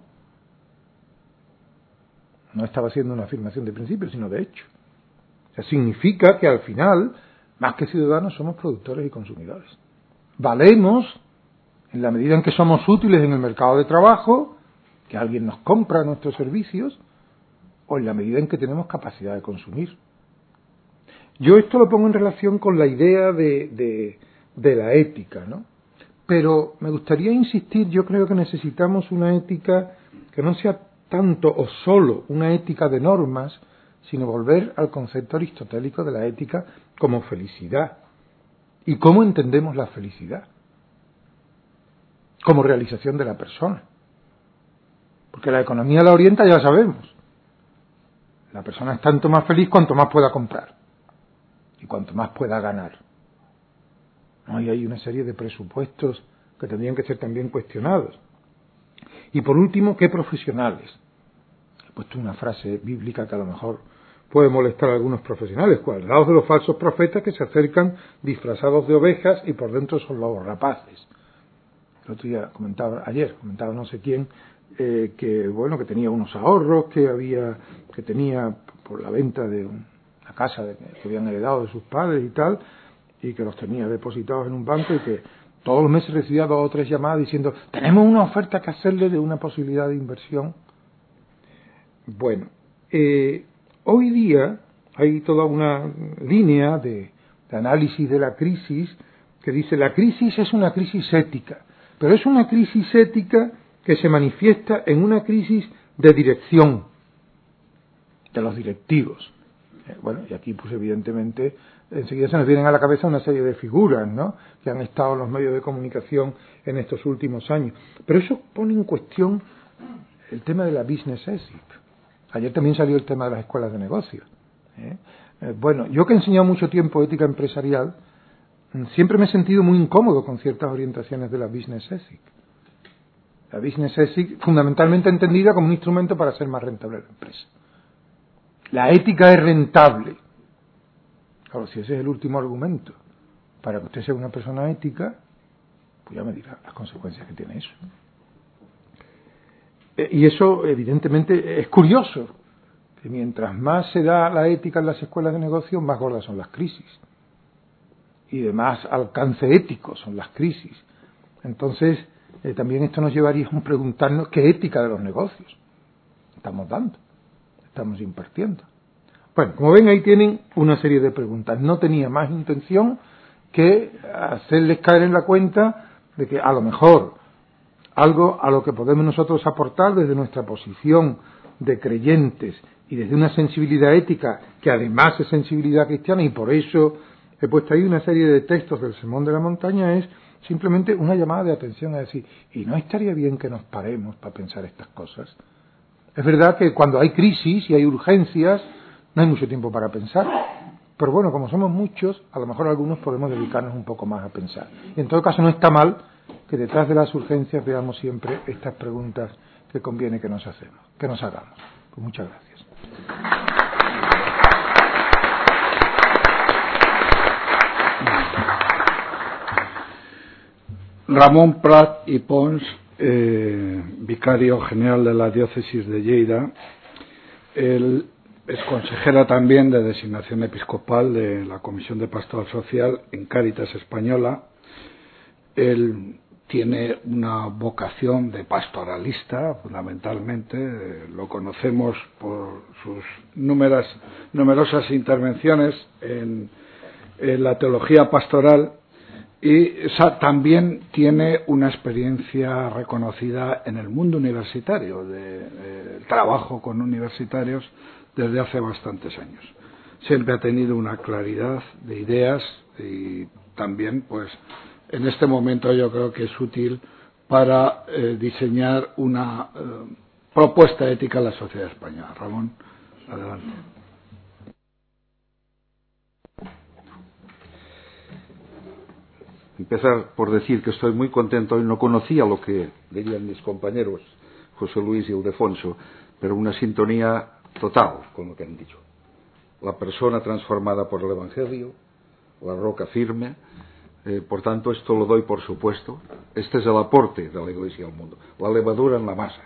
No estaba haciendo una afirmación de principio, sino de hecho. O sea, significa que al final, más que ciudadanos, somos productores y consumidores. Valemos en la medida en que somos útiles en el mercado de trabajo, que alguien nos compra nuestros servicios, o en la medida en que tenemos capacidad de consumir. Yo esto lo pongo en relación con la idea de la ética, ¿no? Pero me gustaría insistir, yo creo que necesitamos una ética que no sea tanto o solo una ética de normas, sino volver al concepto aristotélico de la ética como felicidad. ¿Y cómo entendemos la felicidad? Como realización de la persona. Porque la economía la orienta, ya sabemos. La persona es tanto más feliz cuanto más pueda comprar y cuanto más pueda ganar. ¿No? Y hay una serie de presupuestos que tendrían que ser también cuestionados. Y por último, ¿qué profesionales? He puesto una frase bíblica que a lo mejor puede molestar a algunos profesionales, cuadrados de los falsos profetas que se acercan disfrazados de ovejas y por dentro son lobos rapaces. El otro día ayer comentaba no sé quién, que tenía unos ahorros que tenía por la venta de una casa que habían heredado de sus padres y tal, y que los tenía depositados en un banco y que todos los meses recibía 2 o 3 llamadas diciendo, tenemos una oferta que hacerle de una posibilidad de inversión. Bueno, hoy día hay toda una línea de análisis de la crisis que dice la crisis es una crisis ética, pero es una crisis ética que se manifiesta en una crisis de dirección de los directivos. Bueno, y aquí pues evidentemente enseguida se nos vienen a la cabeza una serie de figuras, ¿no?, que han estado en los medios de comunicación en estos últimos años. Pero eso pone en cuestión el tema de la business ethic. Ayer también salió el tema de las escuelas de negocios. Bueno, yo que he enseñado mucho tiempo ética empresarial, siempre me he sentido muy incómodo con ciertas orientaciones de la business ethic. La business ethic fundamentalmente entendida como un instrumento para hacer más rentable la empresa. La ética es rentable. Claro, si ese es el último argumento para que usted sea una persona ética, pues ya me dirá las consecuencias que tiene eso. Y eso evidentemente es curioso, que mientras más se da la ética en las escuelas de negocio, más gordas son las crisis. Y de más alcance ético son las crisis. Entonces, también esto nos llevaría a preguntarnos qué ética de los negocios estamos dando. estamos impartiendo. Bueno, como ven, ahí tienen una serie de preguntas. No tenía más intención que hacerles caer en la cuenta de que a lo mejor algo a lo que podemos nosotros aportar desde nuestra posición de creyentes y desde una sensibilidad ética que además es sensibilidad cristiana, y por eso he puesto ahí una serie de textos del Sermón de la Montaña, es simplemente una llamada de atención a decir, ¿y no estaría bien que nos paremos para pensar estas cosas? Es verdad que cuando hay crisis y hay urgencias no hay mucho tiempo para pensar, pero bueno, como somos muchos, a lo mejor algunos podemos dedicarnos un poco más a pensar. Y en todo caso no está mal que detrás de las urgencias veamos siempre estas preguntas que conviene que nos hagamos. Pues muchas gracias. Ramón Prat y Pons, vicario general de la diócesis de Lleida, él es consejera también de designación episcopal de la Comisión de Pastoral Social en Cáritas Española. Él tiene una vocación de pastoralista, fundamentalmente. Lo conocemos por sus numerosas intervenciones en la teología pastoral, y también tiene una experiencia reconocida en el mundo universitario, de trabajo con universitarios desde hace bastantes años. Siempre ha tenido una claridad de ideas y también, pues, en este momento yo creo que es útil para diseñar una propuesta ética a la sociedad española. Ramón, adelante. Empezar por decir que estoy muy contento. Hoy no conocía lo que dirían mis compañeros José Luis y Ildefonso, pero una sintonía total con lo que han dicho. La persona transformada por el Evangelio, la roca firme. Por tanto, esto lo doy por supuesto. Este es el aporte de la Iglesia al mundo, la levadura en la masa,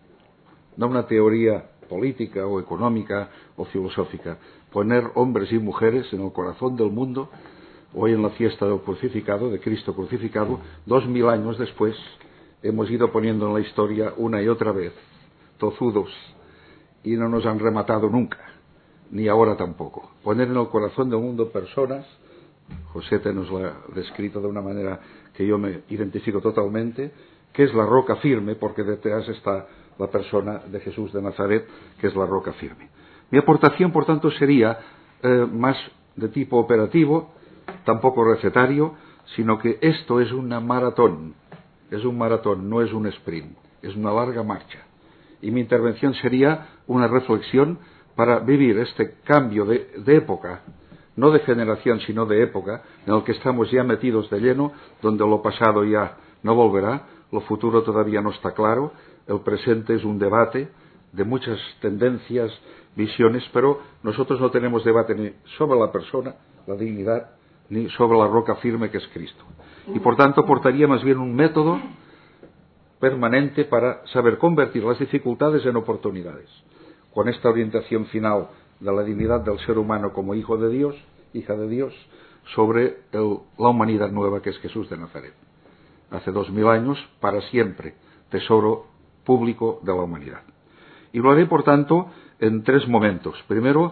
no una teoría política o económica o filosófica. Poner hombres y mujeres en el corazón del mundo. Hoy, en la fiesta del crucificado, de Cristo crucificado, 2000 años después, hemos ido poniendo en la historia una y otra vez tozudos, y no nos han rematado nunca, ni ahora tampoco. Poner en el corazón del mundo personas. José te nos lo ha descrito de una manera que yo me identifico totalmente, que es la roca firme, porque detrás está la persona de Jesús de Nazaret, que es la roca firme. Mi aportación, por tanto, sería más de tipo operativo, tampoco recetario, sino que esto es una maratón. Es un maratón, no es un sprint, es una larga marcha. Y mi intervención sería una reflexión para vivir este cambio de época, no de generación, sino de época, en el que estamos ya metidos de lleno, donde lo pasado ya no volverá, lo futuro todavía no está claro, el presente es un debate de muchas tendencias, visiones, pero nosotros no tenemos debate ni sobre la persona, la dignidad, ni sobre la roca firme que es Cristo. Y por tanto aportaría más bien un método permanente para saber convertir las dificultades en oportunidades, con esta orientación final de la dignidad del ser humano como hijo de Dios, hija de Dios, sobre la humanidad nueva que es Jesús de Nazaret. Hace 2000 años, para siempre, tesoro público de la humanidad. Y lo haré, por tanto, en 3 momentos. Primero,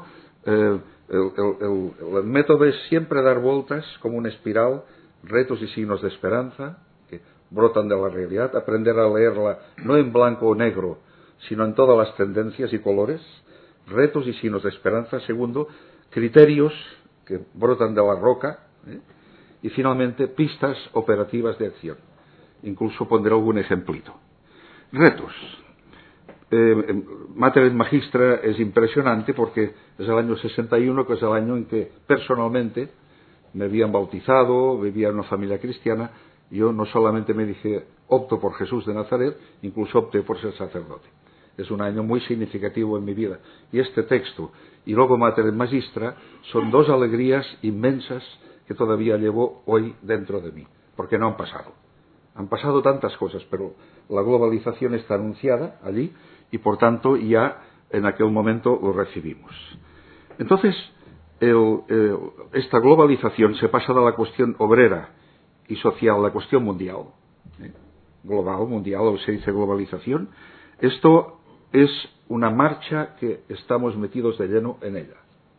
el método es siempre dar vueltas como una espiral, retos y signos de esperanza que brotan de la realidad, aprender a leerla no en blanco o negro, sino en todas las tendencias y colores, retos y signos de esperanza. Segundo, criterios que brotan de la roca, y finalmente pistas operativas de acción. Incluso pondré algún ejemplito. Retos. Mater et Magistra es impresionante porque es el año 61, que es el año en que personalmente me habían bautizado, vivía en una familia cristiana. Yo no solamente me dije opto por Jesús de Nazaret, incluso opté por ser sacerdote. Es un año muy significativo en mi vida. Y este texto y luego Mater et Magistra son 2 alegrías inmensas que todavía llevo hoy dentro de mí, porque no han pasado. Han pasado tantas cosas, pero la globalización está anunciada allí y por tanto ya en aquel momento lo recibimos. Entonces, esta globalización se pasa de la cuestión obrera y social a la cuestión mundial, global, mundial, o se dice globalización. Esto es una marcha que estamos metidos de lleno en ella.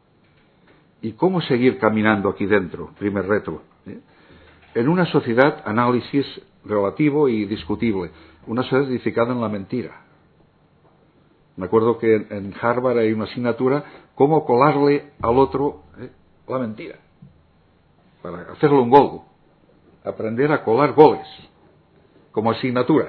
¿Y cómo seguir caminando aquí dentro? Primer reto. En una sociedad, análisis relativo y discutible, una sociedad edificada en la mentira. Me acuerdo que en Harvard hay una asignatura, cómo colarle al otro la mentira, para hacerle un gol, aprender a colar goles, como asignatura,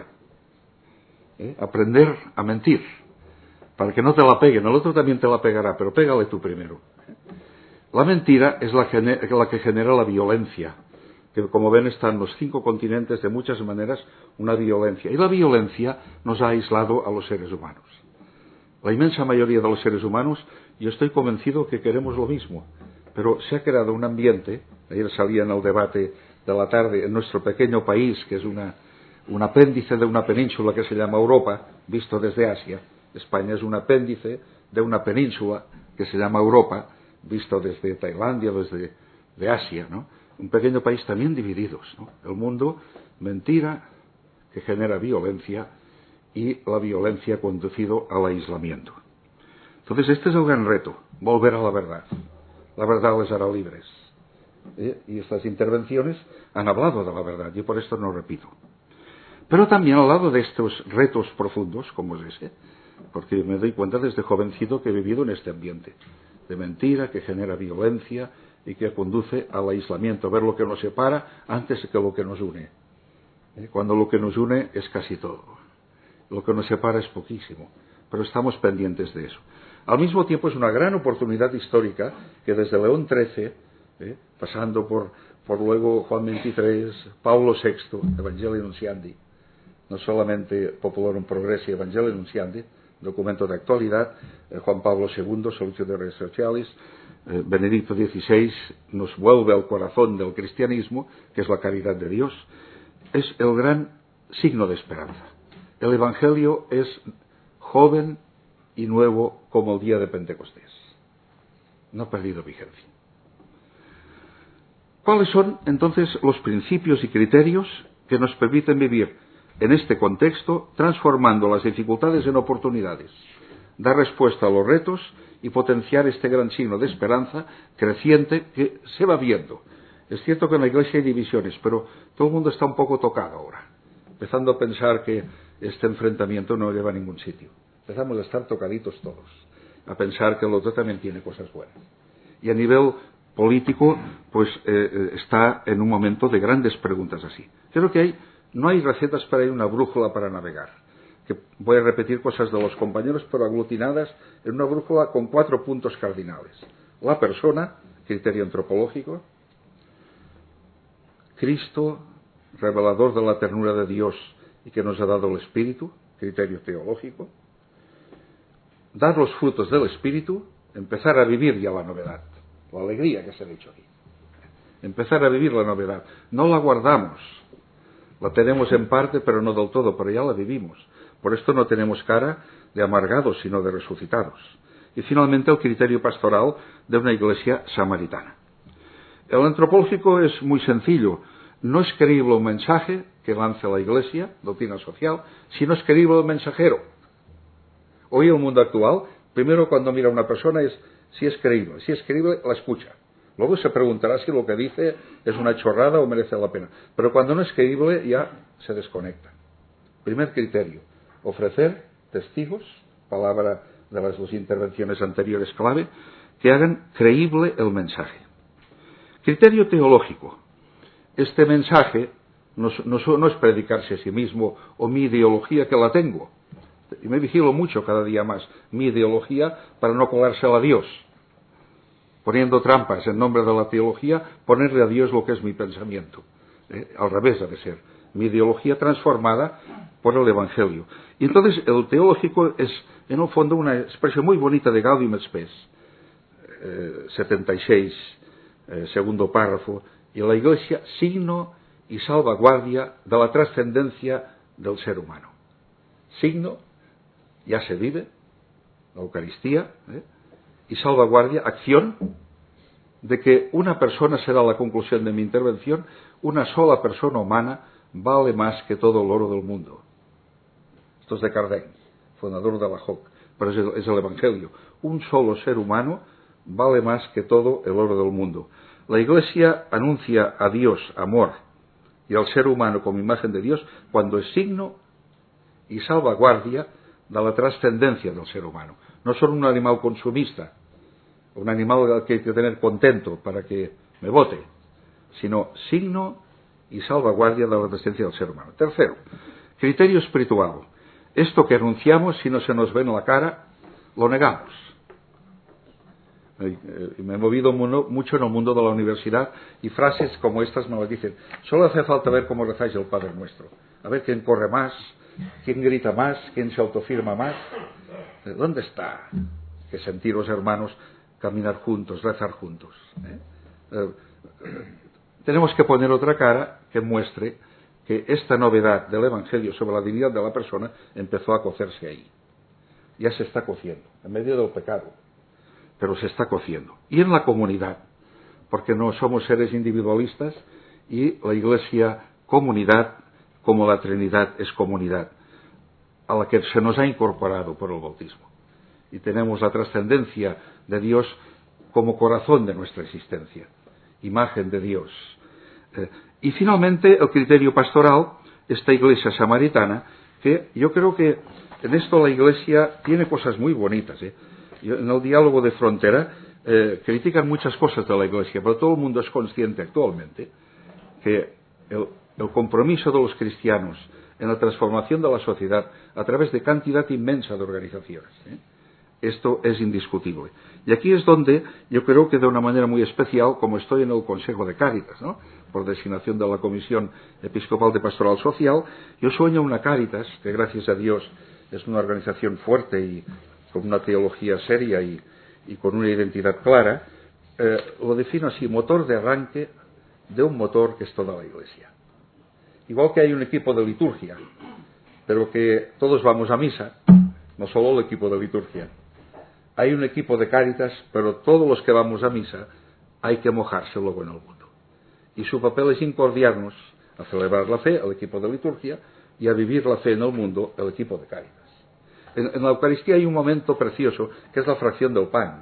aprender a mentir, para que no te la peguen, el otro también te la pegará, pero pégale tú primero. La mentira es la que genera la violencia, que como ven está en los 5 continentes de muchas maneras una violencia, y la violencia nos ha aislado a los seres humanos. La inmensa mayoría de los seres humanos, yo estoy convencido que queremos lo mismo, pero se ha creado un ambiente, ayer salía en el debate de la tarde, en nuestro pequeño país, que es un apéndice de una península que se llama Europa, visto desde Asia. España es un apéndice de una península que se llama Europa, visto desde Tailandia, desde de Asia, ¿no? Un pequeño país también divididos, ¿no? El mundo, mentira, que genera violencia, y la violencia ha conducido al aislamiento. Entonces este es el gran reto, volver a la verdad. La verdad les hará libres. Y estas intervenciones han hablado de la verdad, yo por esto no repito. Pero también al lado de estos retos profundos, como es ese, porque me doy cuenta desde jovencito que he vivido en este ambiente de mentira, que genera violencia y que conduce al aislamiento, ver lo que nos separa antes que lo que nos une. Cuando lo que nos une es casi todo. Lo que nos separa es poquísimo, pero estamos pendientes de eso. Al mismo tiempo es una gran oportunidad histórica que desde León XIII, pasando por luego Juan XXIII, Paulo VI, Evangelii Nunciandi, no solamente Popularum Progressi, Evangelii Nunciandi, documento de actualidad, Juan Pablo II, Solutio Socialis, Benedicto XVI nos vuelve al corazón del cristianismo, que es la caridad de Dios, es el gran signo de esperanza. El Evangelio es joven y nuevo como el día de Pentecostés. No ha perdido vigencia. ¿Cuáles son entonces los principios y criterios que nos permiten vivir en este contexto, transformando las dificultades en oportunidades, dar respuesta a los retos y potenciar este gran signo de esperanza creciente que se va viendo? Es cierto que en la Iglesia hay divisiones, pero todo el mundo está un poco tocado ahora, empezando a pensar que este enfrentamiento no lleva a ningún sitio. Empezamos a estar tocaditos todos, a pensar que el otro también tiene cosas buenas. Y a nivel político, pues está en un momento de grandes preguntas así. Creo que no hay recetas para ir, una brújula para navegar. Que voy a repetir cosas de los compañeros, pero aglutinadas en una brújula con 4 puntos cardinales. La persona, criterio antropológico. Cristo, revelador de la ternura de Dios y que nos ha dado el Espíritu, criterio teológico. Dar los frutos del Espíritu, empezar a vivir ya la novedad, la alegría que se ha dicho aquí. Empezar a vivir la novedad. No la guardamos, la tenemos en parte, pero no del todo, pero ya la vivimos. Por esto no tenemos cara de amargados, sino de resucitados. Y finalmente el criterio pastoral de una iglesia samaritana. El antropológico es muy sencillo. No es creíble un mensaje que lance la Iglesia, doctrina social, sino es creíble el mensajero. Hoy en el mundo actual, primero cuando mira a una persona es si es creíble. Si es creíble, la escucha. Luego se preguntará si lo que dice es una chorrada o merece la pena. Pero cuando no es creíble, ya se desconecta. Primer criterio, ofrecer testigos, palabra de las 2 intervenciones anteriores clave, que hagan creíble el mensaje. Criterio teológico. Este mensaje no es predicarse a sí mismo o mi ideología que la tengo. Y me vigilo mucho cada día más mi ideología para no colársela a Dios. Poniendo trampas en nombre de la teología, ponerle a Dios lo que es mi pensamiento. Al revés debe ser. Mi ideología transformada por el Evangelio. Y entonces el teológico es, en el fondo, una expresión muy bonita de Gaudium et Spes. 76, segundo párrafo. Y la Iglesia, signo y salvaguardia de la trascendencia del ser humano. Signo, ya se vive, la Eucaristía, y salvaguardia, acción, de que una persona, será la conclusión de mi intervención, una sola persona humana vale más que todo el oro del mundo. Esto es de Cardin, fundador de la JOC. pero es el Evangelio. Un solo ser humano vale más que todo el oro del mundo. La Iglesia anuncia a Dios amor y al ser humano como imagen de Dios cuando es signo y salvaguardia de la trascendencia del ser humano. No solo un animal consumista, un animal que hay que tener contento para que me vote, sino signo y salvaguardia de la trascendencia del ser humano. Tercero, criterio espiritual. Esto que anunciamos, si no se nos ve en la cara, lo negamos. Me he movido mucho en el mundo de la universidad y frases como estas me las dicen. Solo hace falta ver cómo rezáis el Padre Nuestro. A ver quién corre más, quién grita más, quién se autofirma más. ¿Dónde está que sentiros, hermanos, caminar juntos, rezar juntos? Tenemos que poner otra cara que muestre que esta novedad del Evangelio sobre la dignidad de la persona empezó a cocerse ahí. Ya se está cociendo, en medio del pecado, pero se está cociendo. Y en la comunidad, porque no somos seres individualistas y la Iglesia, comunidad, como la Trinidad es comunidad, a la que se nos ha incorporado por el bautismo. Y tenemos la trascendencia de Dios como corazón de nuestra existencia, imagen de Dios. Y finalmente el criterio pastoral, esta iglesia samaritana, que yo creo que en esto la iglesia tiene cosas muy bonitas. En el diálogo de frontera critican muchas cosas de la iglesia, pero todo el mundo es consciente actualmente que el compromiso de los cristianos en la transformación de la sociedad a través de cantidad inmensa de organizaciones. Esto es indiscutible. Y aquí es donde yo creo que de una manera muy especial, como estoy en el Consejo de Cáritas, ¿no?, por designación de la Comisión Episcopal de Pastoral Social, yo sueño una Cáritas, que gracias a Dios es una organización fuerte y con una teología seria y con una identidad clara, lo defino así, motor de arranque de un motor que es toda la Iglesia. Igual que hay un equipo de liturgia, pero que todos vamos a misa, no solo el equipo de liturgia. Hay un equipo de Cáritas, pero todos los que vamos a misa hay que mojarse luego en el mundo. Y su papel es incordiarnos a celebrar la fe, el equipo de liturgia, y a vivir la fe en el mundo, el equipo de Cáritas. En la Eucaristía hay un momento precioso, que es la fracción del pan.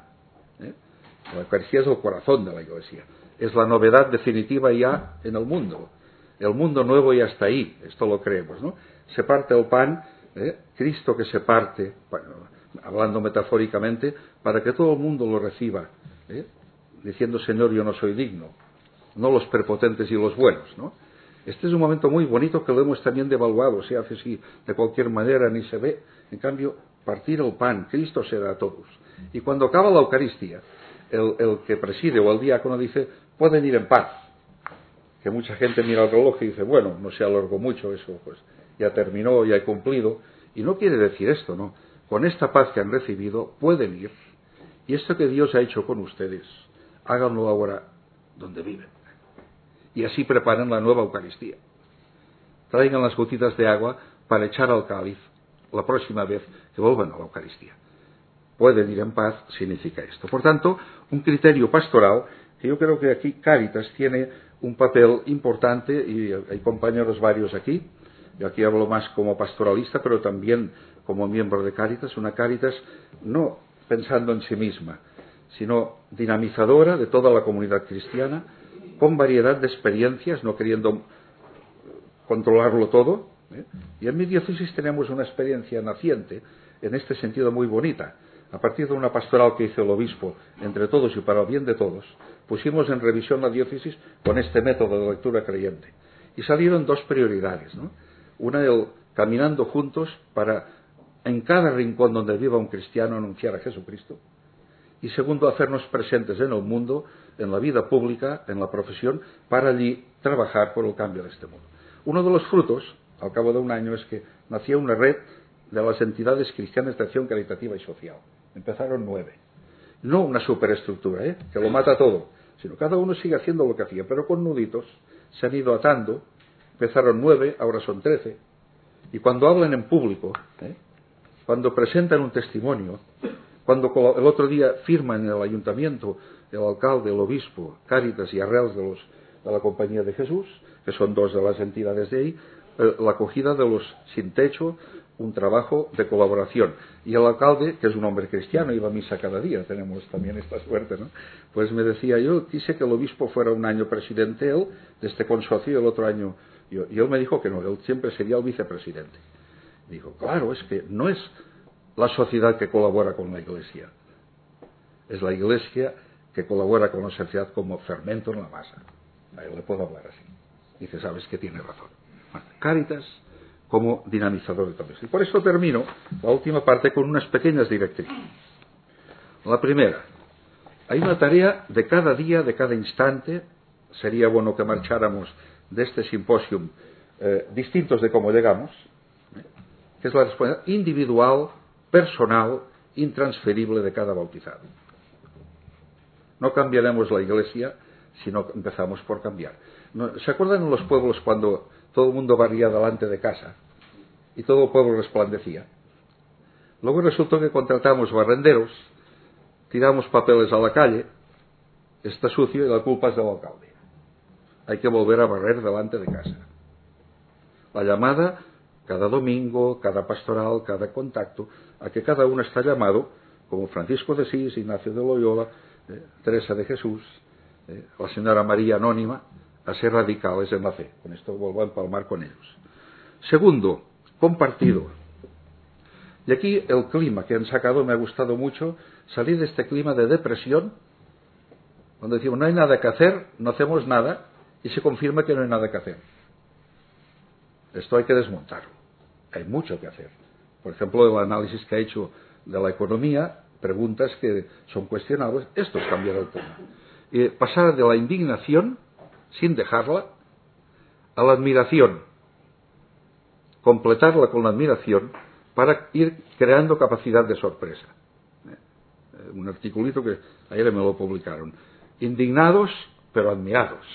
La Eucaristía es el corazón de la Iglesia. Es la novedad definitiva ya en el mundo. El mundo nuevo ya está ahí, esto lo creemos, ¿no? Se parte el pan, Cristo que se parte, bueno, hablando metafóricamente, para que todo el mundo lo reciba, diciendo, Señor, yo no soy digno, no los prepotentes y los buenos, ¿no? Este es un momento muy bonito que lo hemos también devaluado, se hace así de cualquier manera, ni se ve. En cambio, partir el pan, Cristo se da a todos. Y cuando acaba la Eucaristía, el que preside o el diácono dice, pueden ir en paz. Que mucha gente mira el reloj y dice, bueno, no se alargó mucho eso, pues ya terminó, ya he cumplido. Y no quiere decir esto, ¿no? Con esta paz que han recibido, pueden ir. Y esto que Dios ha hecho con ustedes, háganlo ahora donde viven. Y así preparen la nueva Eucaristía. Traigan las gotitas de agua para echar al cáliz la próxima vez que vuelvan a la Eucaristía. Pueden ir en paz, significa esto. Por tanto, un criterio pastoral que yo creo que aquí Cáritas tiene un papel importante, y hay compañeros varios aquí. Yo aquí hablo más como pastoralista, pero también como miembro de Cáritas, una Cáritas no pensando en sí misma, sino dinamizadora de toda la comunidad cristiana, con variedad de experiencias, no queriendo controlarlo todo. Y en mi diócesis tenemos una experiencia naciente, en este sentido muy bonita. A partir de una pastoral que hizo el obispo, entre todos y para el bien de todos, pusimos en revisión la diócesis con este método de lectura creyente. Y salieron dos prioridades, ¿no? Una, el caminando juntos para, en cada rincón donde viva un cristiano, anunciar a Jesucristo. Y segundo, hacernos presentes en el mundo, en la vida pública, en la profesión, para allí trabajar por el cambio de este mundo. Uno de los frutos, al cabo de un año, es que nacía una red de las entidades cristianas de acción caritativa y social. Empezaron 9. No una superestructura, que lo mata todo, sino cada uno sigue haciendo lo que hacía, pero con nuditos se han ido atando. Empezaron 9, ahora son 13. Y cuando hablan en público, cuando presentan un testimonio, cuando el otro día firman en el ayuntamiento el alcalde, el obispo, Cáritas y Arrels de la Compañía de Jesús, que son dos de las entidades de ahí, la acogida de los sin techo, un trabajo de colaboración. Y el alcalde, que es un hombre cristiano, iba a misa cada día, tenemos también esta suerte, ¿no? Pues me decía, yo quise que el obispo fuera un año presidente él, de este consorcio, y el otro año yo. Y él me dijo que no, él siempre sería el vicepresidente. Dijo, claro, es que no es la sociedad que colabora con la Iglesia, es la Iglesia que colabora con la sociedad como fermento en la masa. A él le puedo hablar así. Dice, sabes que tiene razón. Bueno, Cáritas como dinamizador de todo esto. Y por eso termino la última parte con unas pequeñas directrices. La primera, hay una tarea de cada día, de cada instante. Sería bueno que marcháramos de este simposium distintos de cómo llegamos, que es la responsabilidad individual, personal, intransferible de cada bautizado. No cambiaremos la Iglesia si no empezamos por cambiar. ¿Se acuerdan en los pueblos cuando todo el mundo barría delante de casa y todo el pueblo resplandecía? Luego resultó que contratamos barrenderos, tiramos papeles a la calle, está sucio y la culpa es del alcalde. Hay que volver a barrer delante de casa. La llamada, cada domingo, cada pastoral, cada contacto, a que cada uno está llamado, como Francisco de Asís, Ignacio de Loyola, Teresa de Jesús, la señora María Anónima, a ser radicales en la fe. Con esto vuelvo a empalmar con ellos. Segundo, compartido. Y aquí el clima que han sacado me ha gustado mucho, salir de este clima de depresión, cuando decimos no hay nada que hacer, no hacemos nada, y se confirma que no hay nada que hacer. Esto hay que desmontarlo. Hay mucho que hacer. Por ejemplo, el análisis que ha hecho de la economía, preguntas que son cuestionables, esto es cambiar el tema. Pasar de la indignación, sin dejarla, a la admiración. Completarla con la admiración para ir creando capacidad de sorpresa. Un articulito que ayer me lo publicaron. Indignados, pero admirados.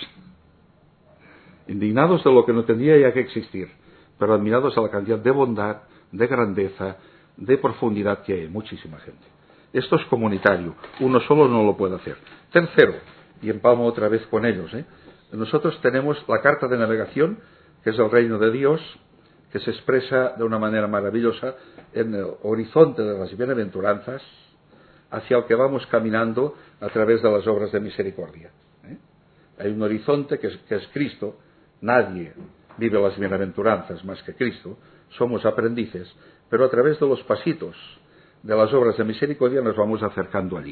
Indignados de lo que no tendría ya que existir, pero admirados a la cantidad de bondad, de grandeza, de profundidad que hay en muchísima gente. Esto es comunitario, uno solo no lo puede hacer. Tercero, y empalmo otra vez con ellos, nosotros tenemos la carta de navegación, que es el reino de Dios, que se expresa de una manera maravillosa en el horizonte de las bienaventuranzas, hacia el que vamos caminando a través de las obras de misericordia. Hay un horizonte que es Cristo. Nadie vive las bienaventuranzas más que Cristo. Somos aprendices, pero a través de los pasitos de las obras de misericordia nos vamos acercando allí.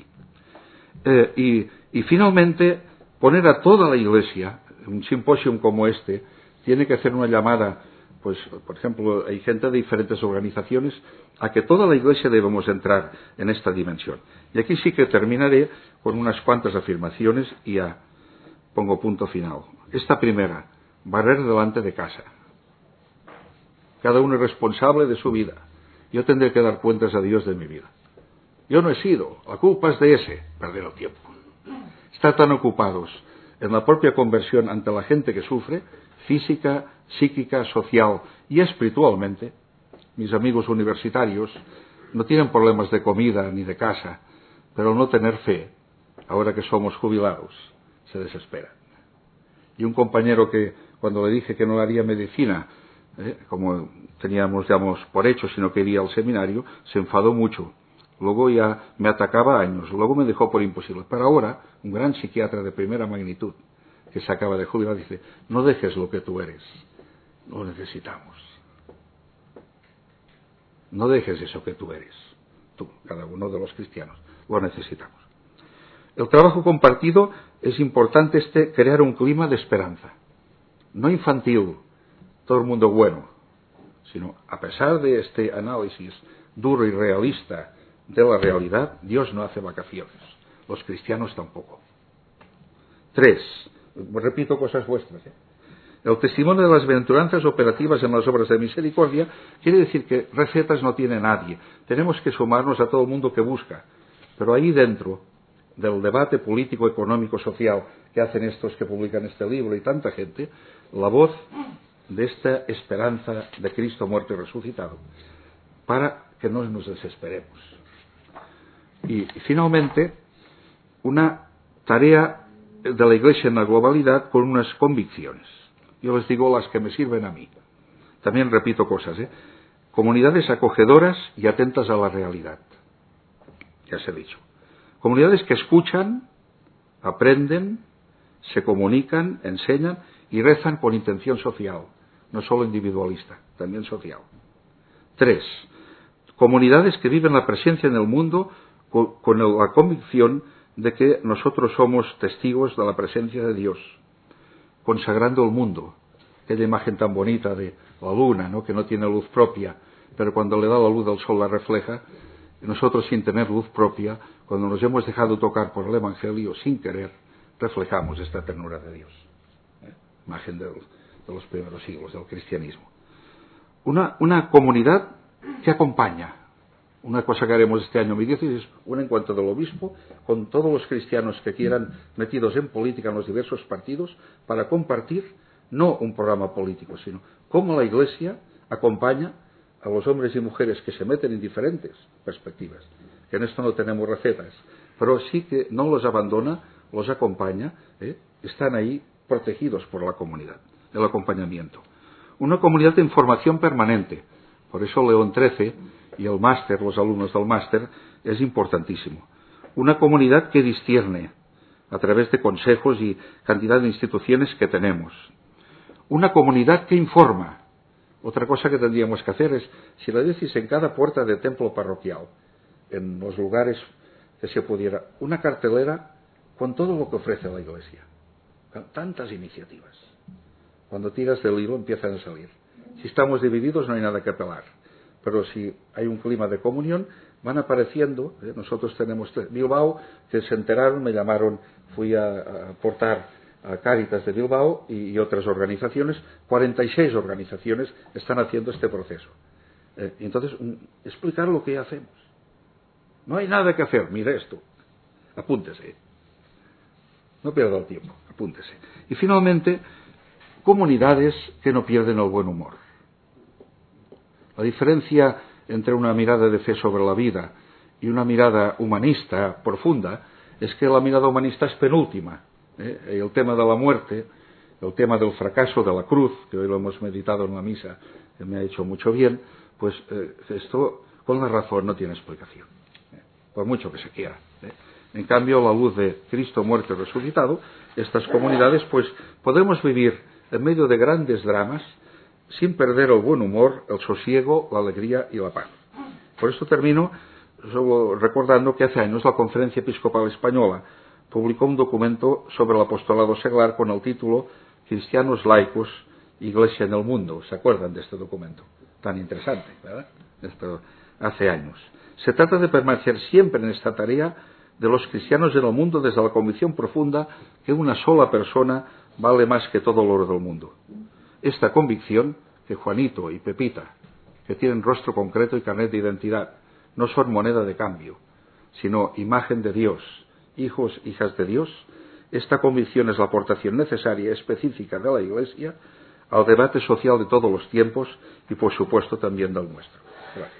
Y finalmente, poner a toda la Iglesia, un simposium como este, tiene que hacer una llamada, pues, por ejemplo, hay gente de diferentes organizaciones, a que toda la Iglesia debemos entrar en esta dimensión. Y aquí sí que terminaré con unas cuantas afirmaciones y ya pongo punto final. Esta primera, barrer delante de casa. Cada uno es responsable de su vida. Yo tendré que dar cuentas a Dios de mi vida. Yo no he sido, la culpa es de ese, perder el tiempo. Estar tan ocupados en la propia conversión ante la gente que sufre, física, psíquica, social y espiritualmente. Mis amigos universitarios no tienen problemas de comida ni de casa, pero al no tener fe, ahora que somos jubilados, se desesperan. Y un compañero que, cuando le dije que no haría medicina, como teníamos, digamos, por hecho, sino que iría al seminario, se enfadó mucho. Luego ya me atacaba años, luego me dejó por imposible. Pero ahora, un gran psiquiatra de primera magnitud, que se acaba de jubilar, dice, no dejes lo que tú eres, lo necesitamos. No dejes eso que tú eres, tú, cada uno de los cristianos, lo necesitamos. El trabajo compartido es importante crear un clima de esperanza, no infantil, todo el mundo bueno, sino a pesar de este análisis duro y realista de la realidad, Dios no hace vacaciones, los cristianos tampoco. 3, repito cosas vuestras. El testimonio de las bienaventuranzas operativas en las obras de misericordia quiere decir que recetas no tiene nadie. Tenemos que sumarnos a todo el mundo que busca. Pero ahí dentro del debate político, económico, social que hacen estos que publican este libro y tanta gente, la voz de esta esperanza de Cristo muerto y resucitado, para que no nos desesperemos. Y finalmente, una tarea de la Iglesia en la globalidad con unas convicciones. Yo les digo las que me sirven a mí. También repito cosas, Comunidades acogedoras y atentas a la realidad. Ya se ha dicho. Comunidades que escuchan, aprenden, se comunican, enseñan y rezan con intención social, no solo individualista, también social. 3. Comunidades que viven la presencia en el mundo con la convicción de que nosotros somos testigos de la presencia de Dios, consagrando el mundo. Aquella imagen tan bonita de la luna, ¿no?, que no tiene luz propia, pero cuando le da la luz del sol la refleja. Nosotros, sin tener luz propia, cuando nos hemos dejado tocar por el Evangelio sin querer, reflejamos esta ternura de Dios. Imagen de los primeros siglos del cristianismo. Una comunidad que acompaña. Una cosa que haremos este año, mi diócesis, es un encuentro del obispo con todos los cristianos que quieran metidos en política en los diversos partidos para compartir no un programa político, sino cómo la Iglesia acompaña a los hombres y mujeres que se meten en diferentes perspectivas. Que en esto no tenemos recetas, pero sí que no los abandona, los acompaña, están ahí protegidos por la comunidad, el acompañamiento. Una comunidad de información permanente. Por eso León XIII y el máster, los alumnos del máster, es importantísimo. Una comunidad que discierne a través de consejos y cantidad de instituciones que tenemos. Una comunidad que informa. Otra cosa que tendríamos que hacer es, si la diócesis en cada puerta de templo parroquial, en los lugares que se pudiera, una cartelera con todo lo que ofrece la Iglesia. Tantas iniciativas. Cuando tiras del hilo empiezan a salir. Si estamos divididos no hay nada que apelar. Pero si hay un clima de comunión, van apareciendo. Nosotros tenemos Bilbao, que se enteraron, me llamaron, fui a aportar a Cáritas de Bilbao y otras organizaciones. 46 organizaciones están haciendo este proceso. Y entonces, explicar lo que hacemos. No hay nada que hacer, mire esto. Apúntese. No pierda el tiempo, apúntese. Y finalmente, comunidades que no pierden el buen humor. La diferencia entre una mirada de fe sobre la vida y una mirada humanista profunda es que la mirada humanista es penúltima. El tema de la muerte, el tema del fracaso de la cruz, que hoy lo hemos meditado en la misa, que me ha hecho mucho bien, pues esto con la razón no tiene explicación, por mucho que se quiera. En cambio, la luz de Cristo muerto y resucitado, estas comunidades pues podemos vivir en medio de grandes dramas sin perder el buen humor, el sosiego, la alegría y la paz. Por esto termino solo recordando que hace años la Conferencia Episcopal Española publicó un documento sobre el apostolado seglar con el título Cristianos laicos, Iglesia en el mundo. ¿Se acuerdan de este documento? Tan interesante, ¿verdad? Esto hace años. Se trata de permanecer siempre en esta tarea de los cristianos en el mundo desde la convicción profunda que una sola persona vale más que todo el oro del mundo. Esta convicción, que Juanito y Pepita, que tienen rostro concreto y carnet de identidad, no son moneda de cambio, sino imagen de Dios, hijos, hijas de Dios, esta convicción es la aportación necesaria, específica de la Iglesia al debate social de todos los tiempos y, por supuesto, también del nuestro. Gracias.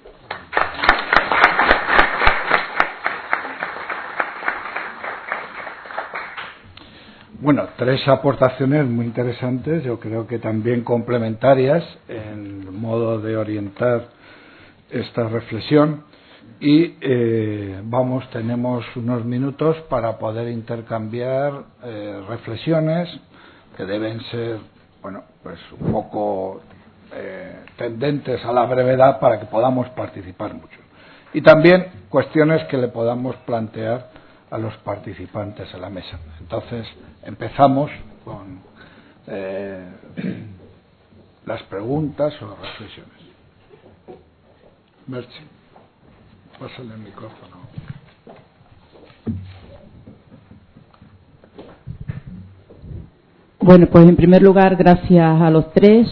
Bueno, 3 aportaciones muy interesantes, yo creo que también complementarias en el modo de orientar esta reflexión y tenemos unos minutos para poder intercambiar reflexiones que deben ser, bueno, pues un poco tendentes a la brevedad para que podamos participar mucho. Y también cuestiones que le podamos plantear a los participantes en la mesa. Entonces, empezamos con las preguntas o las reflexiones. Merche, pásale el micrófono. Bueno, pues en primer lugar, gracias a los 3.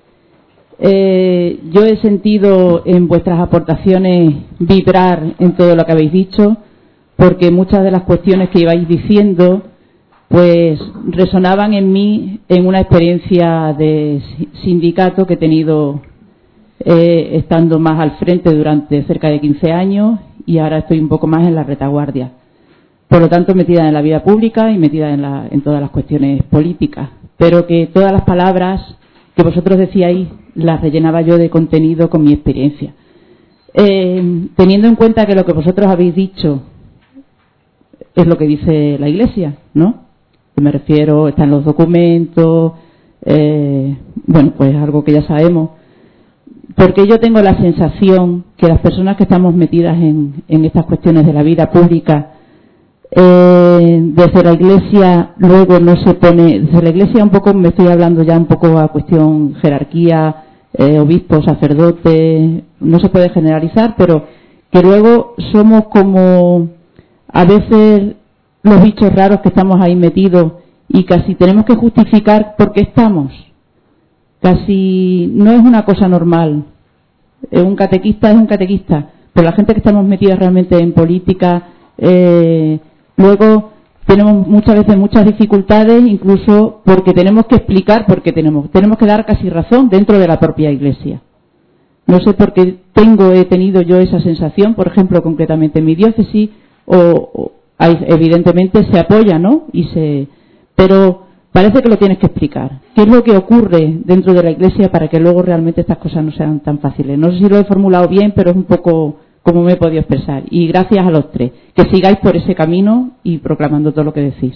Yo he sentido en vuestras aportaciones vibrar en todo lo que habéis dicho, porque muchas de las cuestiones que ibais diciendo pues resonaban en mí en una experiencia de sindicato que he tenido estando más al frente durante cerca de 15 años y ahora estoy un poco más en la retaguardia. Por lo tanto, metida en la vida pública y metida en todas las cuestiones políticas. Pero que todas las palabras que vosotros decíais las rellenaba yo de contenido con mi experiencia. Teniendo en cuenta que lo que vosotros habéis dicho es lo que dice la Iglesia, ¿no? Me refiero, está en los documentos, bueno, pues algo que ya sabemos. Porque yo tengo la sensación que las personas que estamos metidas en estas cuestiones de la vida pública, desde la Iglesia luego no se pone, desde la Iglesia un poco, me estoy hablando ya un poco a cuestión jerarquía, obispos, sacerdotes, no se puede generalizar, pero que luego somos como a veces los bichos raros que estamos ahí metidos y casi tenemos que justificar por qué estamos. Casi no es una cosa normal. Un catequista es un catequista, pero la gente que estamos metidas realmente en política, luego tenemos muchas veces muchas dificultades, incluso porque tenemos que explicar por qué tenemos que dar casi razón dentro de la propia Iglesia. No sé por qué he tenido yo esa sensación, por ejemplo, concretamente en mi diócesis, evidentemente se apoya, ¿no? Pero parece que lo tienes que explicar. ¿Qué es lo que ocurre dentro de la Iglesia para que luego realmente estas cosas no sean tan fáciles? No sé si lo he formulado bien, pero es un poco como me he podido expresar. Y gracias a los tres. Que sigáis por ese camino y proclamando todo lo que decís.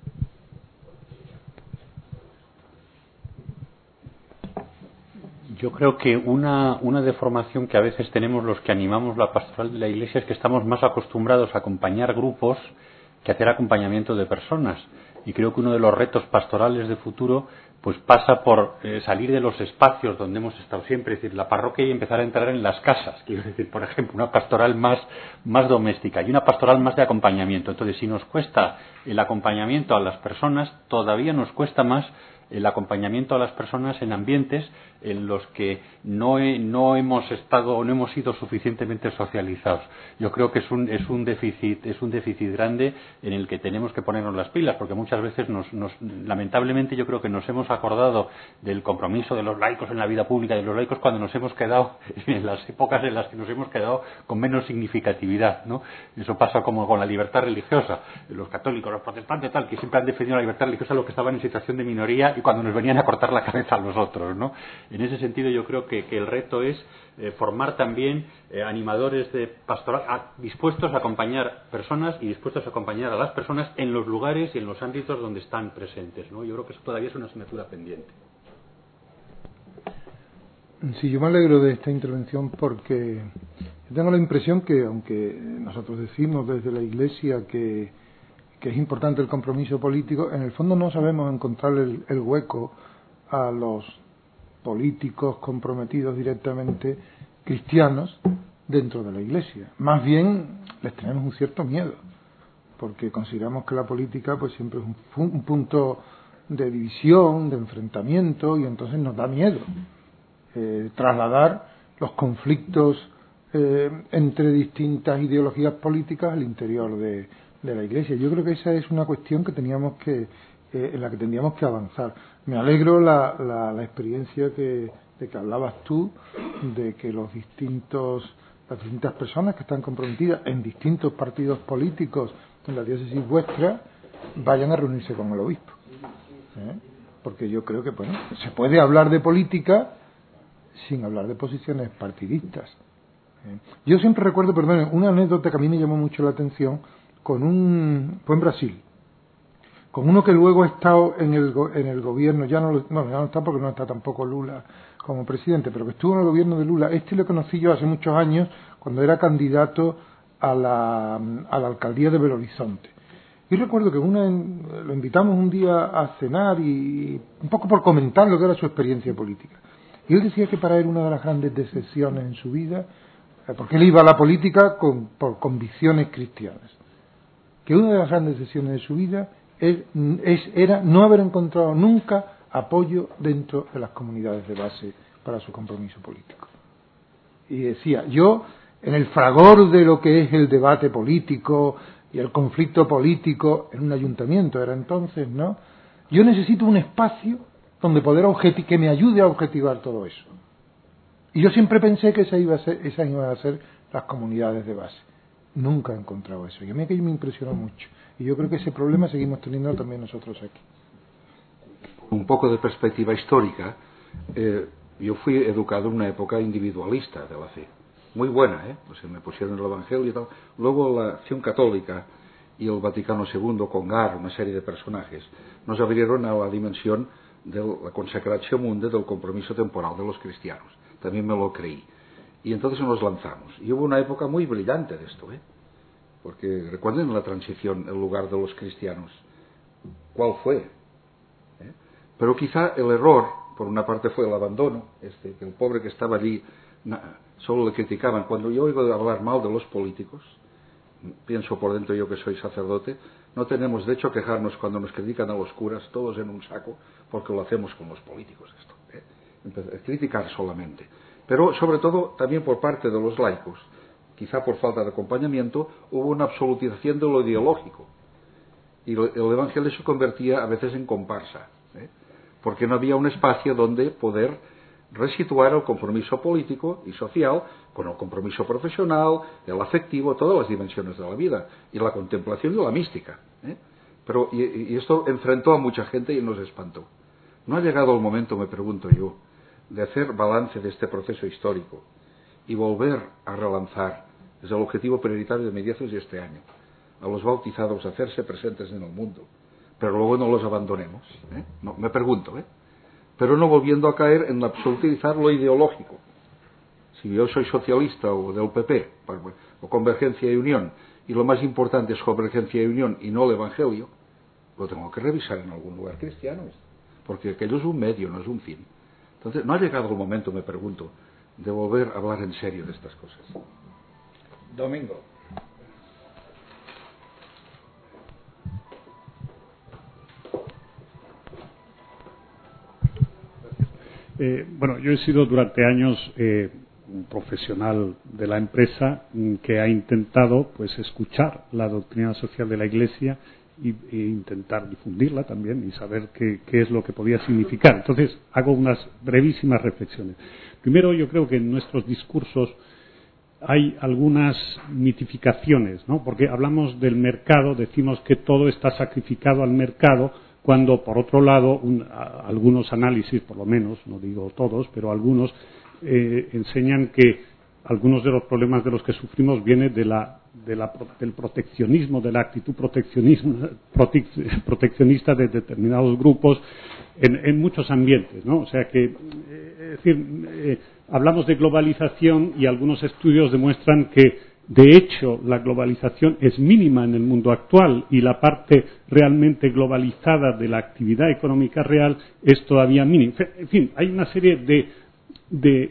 Yo creo que una deformación que a veces tenemos los que animamos la pastoral de la Iglesia es que estamos más acostumbrados a acompañar grupos que a hacer acompañamiento de personas. Y creo que uno de los retos pastorales de futuro pues pasa por salir de los espacios donde hemos estado siempre, es decir, la parroquia, y empezar a entrar en las casas. Quiero decir, por ejemplo, una pastoral más doméstica y una pastoral más de acompañamiento. Entonces, si nos cuesta el acompañamiento a las personas, todavía nos cuesta más el acompañamiento a las personas en ambientes en los que no hemos estado o no hemos sido suficientemente socializados. Yo creo que es un déficit grande en el que tenemos que ponernos las pilas, porque muchas veces lamentablemente yo creo que nos hemos acordado del compromiso de los laicos en la vida pública, de los laicos, cuando nos hemos quedado en las épocas en las que nos hemos quedado con menos significatividad, ¿no? Eso pasa como con la libertad religiosa. Los católicos, los protestantes, tal, que siempre han defendido la libertad religiosa, los que estaban en situación de minoría y cuando nos venían a cortar la cabeza a los otros, ¿no? En ese sentido yo creo que el reto es formar también animadores de pastoral dispuestos a acompañar personas y dispuestos a acompañar a las personas en los lugares y en los ámbitos donde están presentes, ¿no? Yo creo que eso todavía es una asignatura pendiente. Sí, yo me alegro de esta intervención porque yo tengo la impresión que, aunque nosotros decimos desde la Iglesia que es importante el compromiso político, en el fondo no sabemos encontrar el hueco a los políticos comprometidos directamente cristianos dentro de la Iglesia. Más bien les tenemos un cierto miedo, porque consideramos que la política pues siempre es un punto de división, de enfrentamiento, y entonces nos da miedo trasladar los conflictos entre distintas ideologías políticas al interior de la Iglesia. Yo creo que esa es una cuestión que en la que tendríamos que avanzar. Me alegro la experiencia de que hablabas tú, de que las distintas personas que están comprometidas en distintos partidos políticos en la diócesis vuestra vayan a reunirse con el obispo. Porque yo creo que se puede hablar de política sin hablar de posiciones partidistas. Yo siempre recuerdo, perdón, una anécdota que a mí me llamó mucho la atención fue en Brasil, con uno que luego ha estado en el gobierno, ya no está porque no está tampoco Lula como presidente, pero que estuvo en el gobierno de Lula. Lo conocí yo hace muchos años cuando era candidato a la alcaldía de Belo Horizonte. Y recuerdo que lo invitamos un día a cenar y un poco por comentar lo que era su experiencia política. Y él decía que para él una de las grandes decepciones en su vida, porque él iba a la política por convicciones cristianas, que una de las grandes decepciones de su vida era no haber encontrado nunca apoyo dentro de las comunidades de base para su compromiso político. Y decía, yo, en el fragor de lo que es el debate político y el conflicto político en un ayuntamiento, era entonces, ¿no? Yo necesito un espacio donde poder que me ayude a objetivar todo eso. Y yo siempre pensé que esas iban a ser las comunidades de base. Nunca he encontrado eso. Y a mí aquello me impresionó mucho. Y yo creo que ese problema seguimos teniendo también nosotros aquí. Un poco de perspectiva histórica, yo fui educado en una época individualista de la fe, muy buena, pues me pusieron el Evangelio y tal. Luego la Acción Católica y el Vaticano II, Congar, una serie de personajes, nos abrieron a la dimensión de la consacratio mundi, del compromiso temporal de los cristianos. También me lo creí. Y entonces nos lanzamos. Y hubo una época muy brillante de esto, porque recuerden la transición, el lugar de los cristianos. ¿Cuál fue? Pero quizá el error, por una parte, fue el abandono, que el pobre que estaba allí solo le criticaban. Cuando yo oigo hablar mal de los políticos, pienso por dentro yo que soy sacerdote, no tenemos de hecho quejarnos cuando nos critican a los curas, todos en un saco, porque lo hacemos con los políticos esto. Criticar solamente. Pero sobre todo también por parte de los laicos, quizá por falta de acompañamiento, hubo una absolutización de lo ideológico. Y el Evangelio se convertía a veces en comparsa, porque no había un espacio donde poder resituar el compromiso político y social con el compromiso profesional, el afectivo, todas las dimensiones de la vida, y la contemplación y la mística. Pero y esto enfrentó a mucha gente y nos espantó. ¿No ha llegado el momento, me pregunto yo, de hacer balance de este proceso histórico y volver a relanzar, es el objetivo prioritario de Mediaciones de este año, a los bautizados a hacerse presentes en el mundo, pero luego no los abandonemos? No, me pregunto, pero no volviendo a caer en absolutizar lo ideológico. Si yo soy socialista o del PP, o Convergencia y Unión, y lo más importante es Convergencia y Unión y no el Evangelio, lo tengo que revisar en algún lugar cristiano, porque aquello es un medio, no es un fin. Entonces, ¿no ha llegado el momento, me pregunto, de volver a hablar en serio de estas cosas? Domingo. Bueno, yo he sido durante años un profesional de la empresa que ha intentado pues escuchar la doctrina social de la Iglesia e intentar difundirla también y saber qué es lo que podía significar. Entonces, hago unas brevísimas reflexiones. Primero, yo creo que en nuestros discursos hay algunas mitificaciones, ¿no? Porque hablamos del mercado, decimos que todo está sacrificado al mercado, cuando, por otro lado, algunos análisis, por lo menos, no digo todos, pero algunos, enseñan que algunos de los problemas de los que sufrimos vienen del proteccionismo, de la actitud proteccionista de determinados grupos en muchos ambientes, ¿no? O sea que, es decir, hablamos de globalización y algunos estudios demuestran que de hecho, la globalización es mínima en el mundo actual y la parte realmente globalizada de la actividad económica real es todavía mínima. En fin, hay una serie de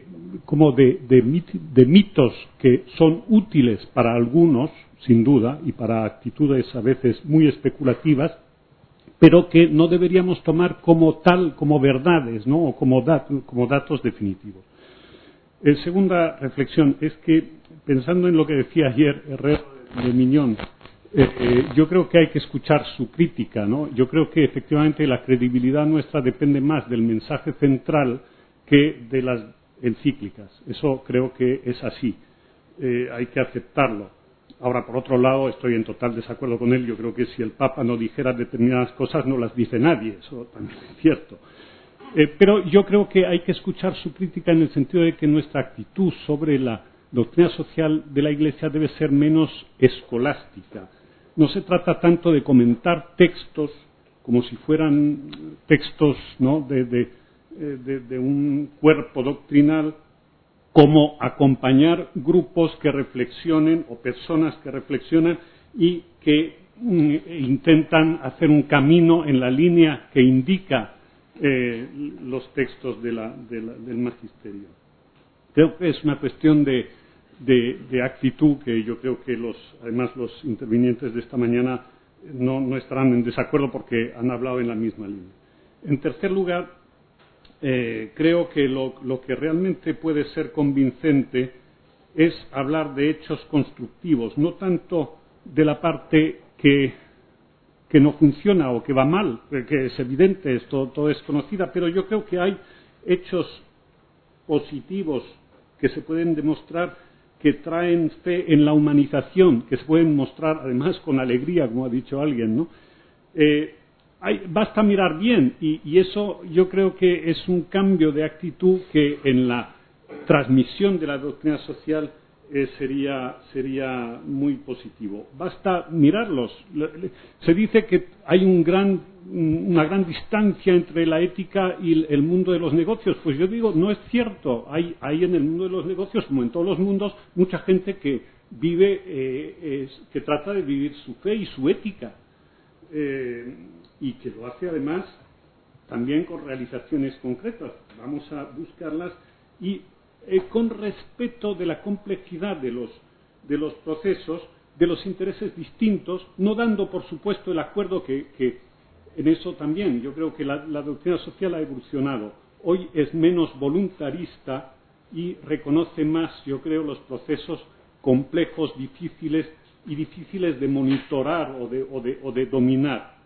mitos que son útiles para algunos, sin duda, y para actitudes a veces muy especulativas, pero que no deberíamos tomar como tal, como verdades, ¿no? O como datos definitivos. Segunda reflexión es que, pensando en lo que decía ayer Herrero de Miñón, yo creo que hay que escuchar su crítica, ¿no? Yo creo que efectivamente la credibilidad nuestra depende más del mensaje central que de las encíclicas. Eso creo que es así. Hay que aceptarlo. Ahora, por otro lado, estoy en total desacuerdo con él. Yo creo que si el Papa no dijera determinadas cosas, no las dice nadie. Eso también es cierto. Pero yo creo que hay que escuchar su crítica en el sentido de que nuestra actitud sobre la doctrina social de la Iglesia debe ser menos escolástica. No se trata tanto de comentar textos como si fueran textos, ¿no?, de un cuerpo doctrinal, como acompañar grupos que reflexionen o personas que reflexionan y que intentan hacer un camino en la línea que indica los textos del magisterio. Creo que es una cuestión de actitud que yo creo que además los intervinientes de esta mañana no estarán en desacuerdo porque han hablado en la misma línea. En tercer lugar, creo que lo que realmente puede ser convincente es hablar de hechos constructivos, no tanto de la parte que no funciona o que va mal, que es evidente, todo es conocida, pero yo creo que hay hechos positivos que se pueden demostrar, que traen fe en la humanización, que se pueden mostrar además con alegría, como ha dicho alguien, ¿no? basta mirar bien, y eso yo creo que es un cambio de actitud que en la transmisión de la doctrina social sería muy positivo. Basta mirarlos. Se dice que hay una gran distancia entre la ética y el mundo de los negocios. Pues yo digo, no es cierto. Hay en el mundo de los negocios, como en todos los mundos, mucha gente que vive, que trata de vivir su fe y su ética, y que lo hace además también con realizaciones concretas. Vamos a buscarlas y con respeto de la complejidad de los procesos, de los intereses distintos, no dando por supuesto el acuerdo que en eso también yo creo que la doctrina social ha evolucionado. Hoy es menos voluntarista y reconoce más, yo creo, los procesos complejos, difíciles de monitorar o de dominar.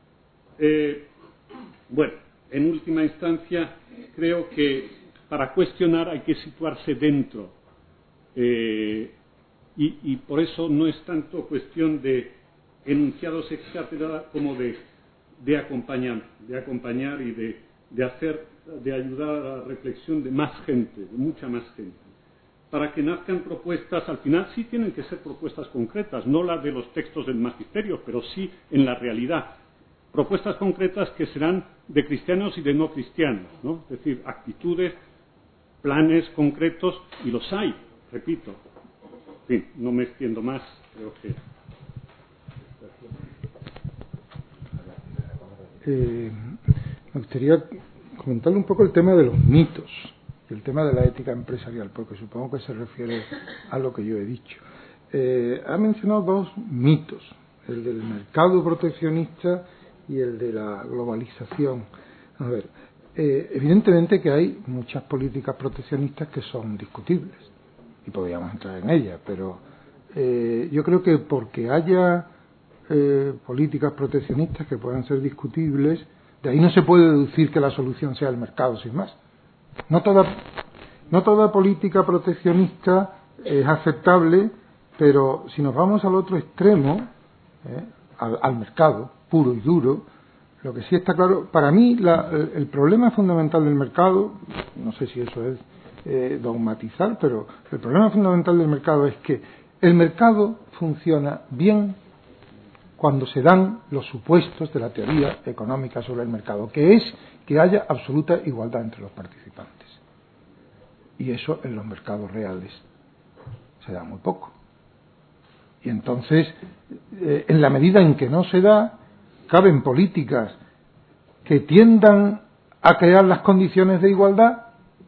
Bueno, en última instancia, creo que para cuestionar hay que situarse dentro, y por eso no es tanto cuestión de enunciados ex cátedra como de acompañar y de ayudar a la reflexión de más gente, de mucha más gente, para que nazcan propuestas. Al final sí tienen que ser propuestas concretas, no las de los textos del magisterio, pero sí en la realidad. Propuestas concretas que serán de cristianos y de no cristianos, ¿no? Es decir, actitudes, planes concretos, y los hay, repito. En fin, no me extiendo más, creo que... Me gustaría comentarle un poco el tema de los mitos, el tema de la ética empresarial, porque supongo que se refiere a lo que yo he dicho. Ha mencionado dos mitos, el del mercado proteccionista y el de la globalización. A ver, evidentemente que hay muchas políticas proteccionistas que son discutibles y podríamos entrar en ellas, pero yo creo que porque haya políticas proteccionistas que puedan ser discutibles, de ahí no se puede deducir que la solución sea el mercado sin más. No toda política proteccionista es aceptable, pero si nos vamos al otro extremo, al mercado puro y duro, lo que sí está claro, para mí el problema fundamental del mercado, no sé si eso es dogmatizar, pero el problema fundamental del mercado es que el mercado funciona bien cuando se dan los supuestos de la teoría económica sobre el mercado, que es que haya absoluta igualdad entre los participantes. Y eso en los mercados reales se da muy poco. Y entonces, en la medida en que no se da, caben políticas que tiendan a crear las condiciones de igualdad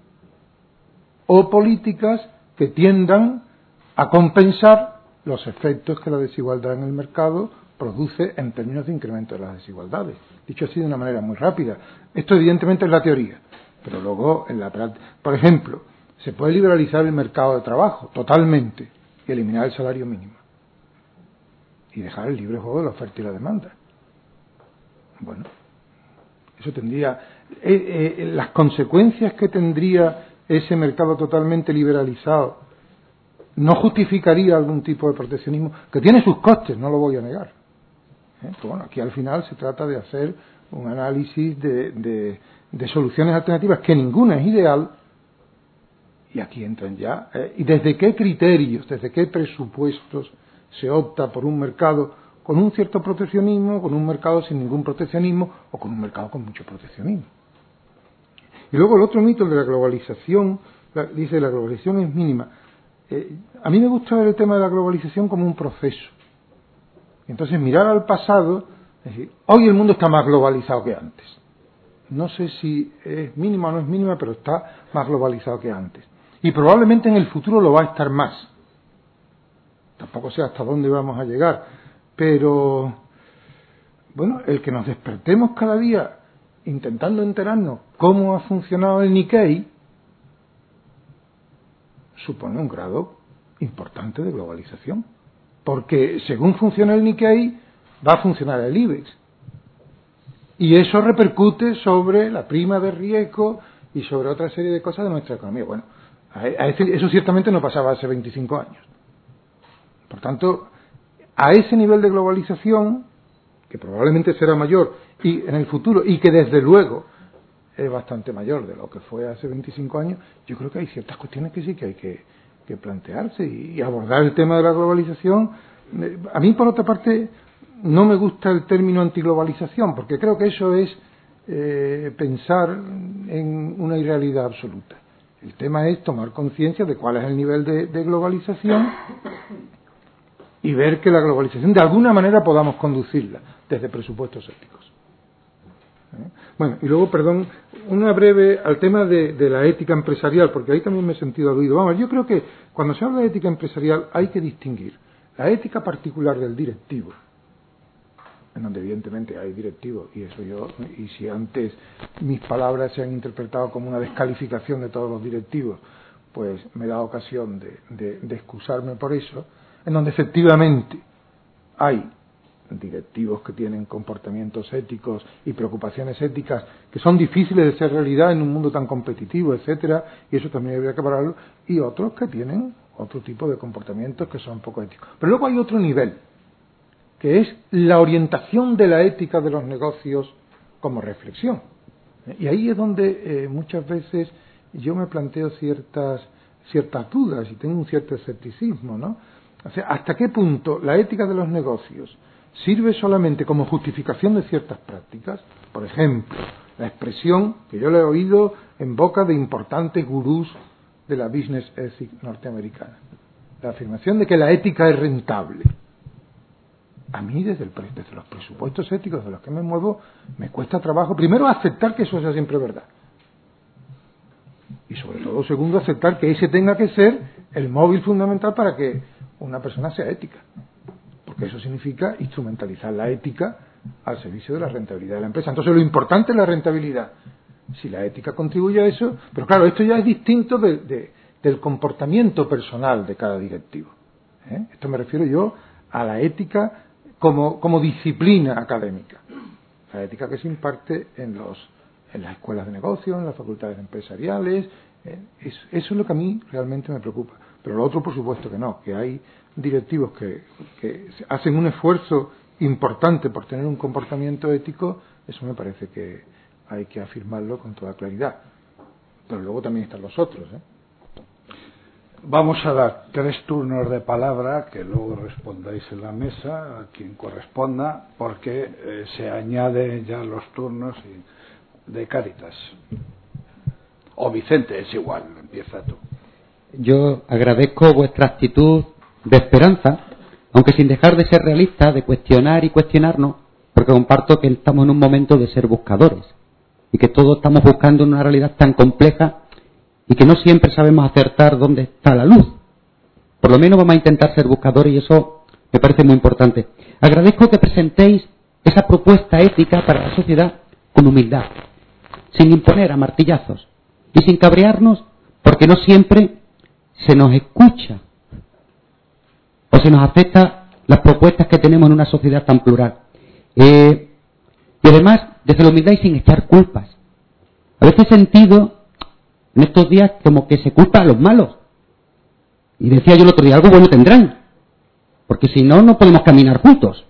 o políticas que tiendan a compensar los efectos que la desigualdad en el mercado produce en términos de incremento de las desigualdades. Dicho así de una manera muy rápida. Esto evidentemente es la teoría, pero luego en la práctica, por ejemplo, se puede liberalizar el mercado de trabajo totalmente y eliminar el salario mínimo y dejar el libre juego de la oferta y la demanda. Bueno, eso tendría las consecuencias que tendría ese mercado totalmente liberalizado no justificaría algún tipo de proteccionismo que tiene sus costes, no lo voy a negar. Pero bueno, aquí al final se trata de hacer un análisis de soluciones alternativas, que ninguna es ideal, y aquí entran ya y desde qué criterios, desde qué presupuestos se opta por un mercado con un cierto proteccionismo, con un mercado sin ningún proteccionismo o con un mercado con mucho proteccionismo. Y luego el otro mito, el de la globalización, dice la globalización es mínima. A mí me gusta ver el tema de la globalización como un proceso. Entonces mirar al pasado, es decir, hoy el mundo está más globalizado que antes. No sé si es mínima o no es mínima, pero está más globalizado que antes. Y probablemente en el futuro lo va a estar más. Tampoco sé hasta dónde vamos a llegar, pero bueno, el que nos despertemos cada día intentando enterarnos cómo ha funcionado el Nikkei supone un grado importante de globalización, porque según funciona el Nikkei va a funcionar el IBEX y eso repercute sobre la prima de riesgo y sobre otra serie de cosas de nuestra economía. Bueno, eso ciertamente no pasaba hace 25 años. Por tanto, a ese nivel de globalización, que probablemente será mayor y en el futuro, y que desde luego es bastante mayor de lo que fue hace 25 años, yo creo que hay ciertas cuestiones que sí que hay que plantearse y abordar el tema de la globalización. A mí, por otra parte, no me gusta el término antiglobalización, porque creo que eso es pensar en una irrealidad absoluta. El tema es tomar conciencia de cuál es el nivel de globalización y ver que la globalización de alguna manera podamos conducirla desde presupuestos éticos. Bueno, y luego, perdón, una breve al tema de la ética empresarial, porque ahí también me he sentido aludido. Vamos, yo creo que cuando se habla de ética empresarial hay que distinguir la ética particular del directivo, en donde evidentemente hay directivos, y si antes mis palabras se han interpretado como una descalificación de todos los directivos, pues me da ocasión de excusarme por eso, en donde efectivamente hay directivos que tienen comportamientos éticos y preocupaciones éticas que son difíciles de ser realidad en un mundo tan competitivo, etcétera, y eso también habría que pararlo, y otros que tienen otro tipo de comportamientos que son poco éticos. Pero luego hay otro nivel, que es la orientación de la ética de los negocios como reflexión. Y ahí es donde muchas veces yo me planteo ciertas dudas y tengo un cierto escepticismo, ¿no? O sea, ¿hasta qué punto la ética de los negocios sirve solamente como justificación de ciertas prácticas? Por ejemplo, la expresión que yo le he oído en boca de importantes gurús de la business ethics norteamericana, la afirmación de que la ética es rentable. A mí, desde los presupuestos éticos de los que me muevo, me cuesta trabajo, primero, aceptar que eso sea siempre verdad. Y sobre todo, segundo, aceptar que ese tenga que ser el móvil fundamental para que una persona sea ética. Porque eso significa instrumentalizar la ética al servicio de la rentabilidad de la empresa. Entonces, lo importante es la rentabilidad. Si la ética contribuye a eso, pero claro, esto ya es distinto del comportamiento personal de cada directivo. Esto me refiero yo a la ética como disciplina académica, la ética que se imparte en las escuelas de negocio, en las facultades empresariales. Eso es lo que a mí realmente me preocupa. Pero lo otro, por supuesto que no, que hay directivos que hacen un esfuerzo importante por tener un comportamiento ético, eso me parece que hay que afirmarlo con toda claridad. Pero luego también están los otros, Vamos a dar 3 turnos de palabra, que luego respondáis en la mesa, a quien corresponda, porque se añaden ya los turnos de Cáritas. O Vicente, es igual, empieza tú. Yo agradezco vuestra actitud de esperanza, aunque sin dejar de ser realista, de cuestionar y cuestionarnos, porque comparto que estamos en un momento de ser buscadores, y que todos estamos buscando una realidad tan compleja y que no siempre sabemos acertar dónde está la luz. Por lo menos vamos a intentar ser buscadores y eso me parece muy importante. Agradezco que presentéis esa propuesta ética para la sociedad con humildad, sin imponer a martillazos y sin cabrearnos porque no siempre se nos escucha o se nos acepta las propuestas que tenemos en una sociedad tan plural. Y además, desde la humildad y sin echar culpas. A veces he sentido en estos días como que se culpa a los malos. Y decía yo el otro día, algo bueno tendrán, porque si no, no podemos caminar juntos.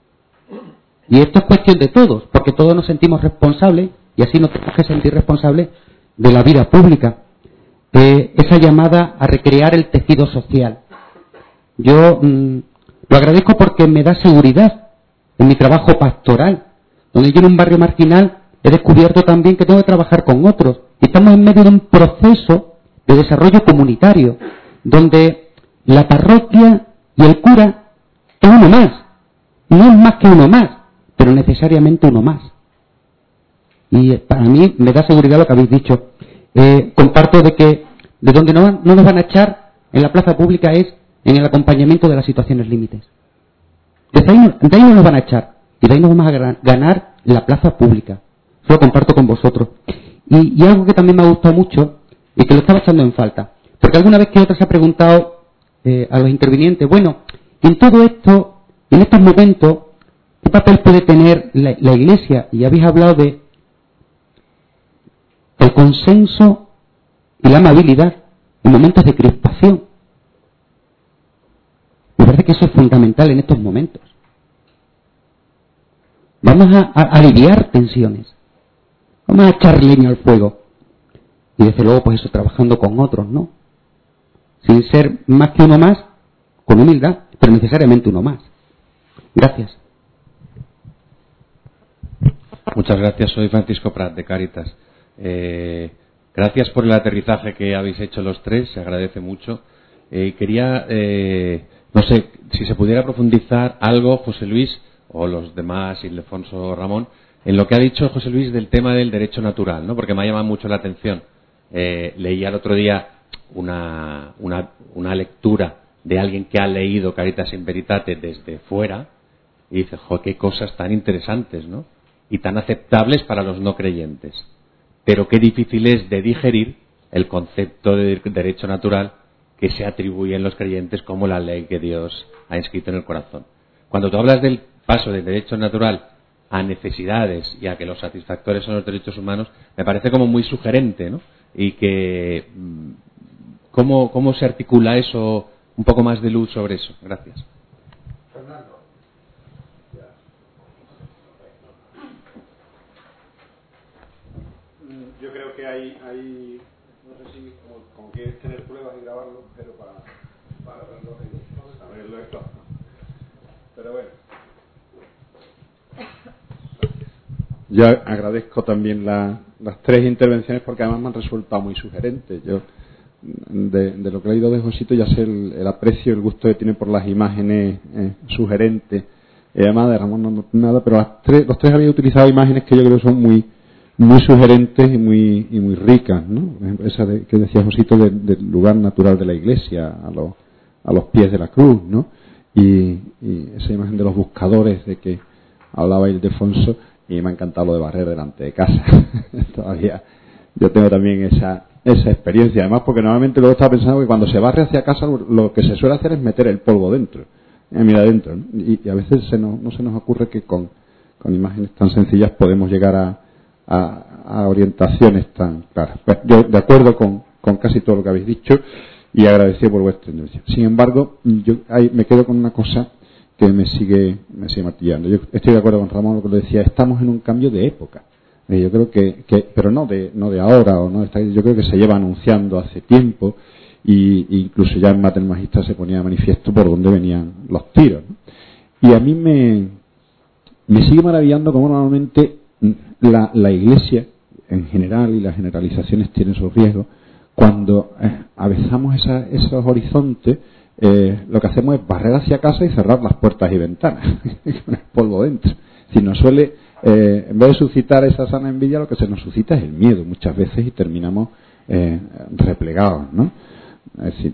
Y esto es cuestión de todos, porque todos nos sentimos responsables, y así nos tenemos que sentir responsables de la vida pública. Esa llamada a recrear el tejido social. Yo lo agradezco porque me da seguridad en mi trabajo pastoral, donde yo en un barrio marginal he descubierto también que tengo que trabajar con otros. Y estamos en medio de un proceso de desarrollo comunitario, donde la parroquia y el cura es uno más. No es más que uno más, pero necesariamente uno más. Y para mí me da seguridad lo que habéis dicho. Comparto de que de donde no nos van a echar en la plaza pública es en el acompañamiento de las situaciones límites. De ahí no nos van a echar, y de ahí nos vamos a ganar la plaza pública. Eso lo comparto con vosotros. Y algo que también me ha gustado mucho y que lo estaba echando en falta, porque alguna vez que otra se ha preguntado a los intervinientes, bueno, en todo esto, en estos momentos, ¿qué papel puede tener la Iglesia? Y habéis hablado de el consenso y la amabilidad en momentos de crispación. Me parece que eso es fundamental en estos momentos. Vamos a aliviar tensiones. Vamos a echar leña al fuego. Y desde luego, pues eso, trabajando con otros, ¿no? Sin ser más que uno más, con humildad, pero necesariamente uno más. Gracias. Muchas gracias. Soy Francisco Prat, de Cáritas. Gracias por el aterrizaje que habéis hecho los tres, se agradece mucho. Quería, no sé, si se pudiera profundizar algo, José Luis, o los demás, Ildefonso, Ramón, en lo que ha dicho José Luis del tema del derecho natural, ¿no? Porque me ha llamado mucho la atención. Leía el otro día una lectura de alguien que ha leído Caritas in Veritate desde fuera y dice, jo, qué cosas tan interesantes, ¿no? Y tan aceptables para los no creyentes. Pero qué difícil es de digerir el concepto de derecho natural que se atribuye en los creyentes como la ley que Dios ha inscrito en el corazón. Cuando tú hablas del paso del derecho natural a necesidades y a que los satisfactores son los derechos humanos, me parece como muy sugerente, ¿no? Y que ¿cómo se articula eso? Un poco más de luz sobre eso. Gracias. Fernando. Yo creo que hay no sé si como quieres tener pruebas y grabarlo, pero para verlo esto. Pero bueno. Yo agradezco también las tres intervenciones porque además me han resultado muy sugerentes. Yo de lo que he leído de Josito ya sé el aprecio, el gusto que tiene por las imágenes sugerentes. Además de Ramón no nada, pero los tres habéis utilizado imágenes que yo creo son muy sugerentes y muy ricas, ¿no? Esa que decía Josito del lugar natural de la iglesia, a los pies de la cruz, ¿no? Y esa imagen de los buscadores de que hablaba Ildefonso, y me ha encantado lo de barrer delante de casa. Todavía yo tengo también esa experiencia, además porque normalmente luego estaba pensando que cuando se barre hacia casa lo que se suele hacer es meter el polvo dentro, mira adentro, ¿no? Y a veces no se nos ocurre que con imágenes tan sencillas podemos llegar a orientaciones tan claras. Pues yo de acuerdo con casi todo lo que habéis dicho y agradecido por vuestra intervención. Sin embargo, yo me quedo con una cosa que me sigue martillando. Yo estoy de acuerdo con Ramón lo que le decía, estamos en un cambio de época. Yo creo que pero no de ahora o no yo creo que se lleva anunciando hace tiempo y incluso ya en Mater Magistral se ponía de manifiesto por dónde venían los tiros, ¿no? Y a mí me sigue maravillando cómo normalmente la Iglesia en general, y las generalizaciones tienen sus riesgos, cuando avezamos esos horizontes, lo que hacemos es barrer hacia casa y cerrar las puertas y ventanas con el polvo dentro. Si nos suele, en vez de suscitar esa sana envidia, lo que se nos suscita es el miedo muchas veces y terminamos replegados, ¿no? Es decir,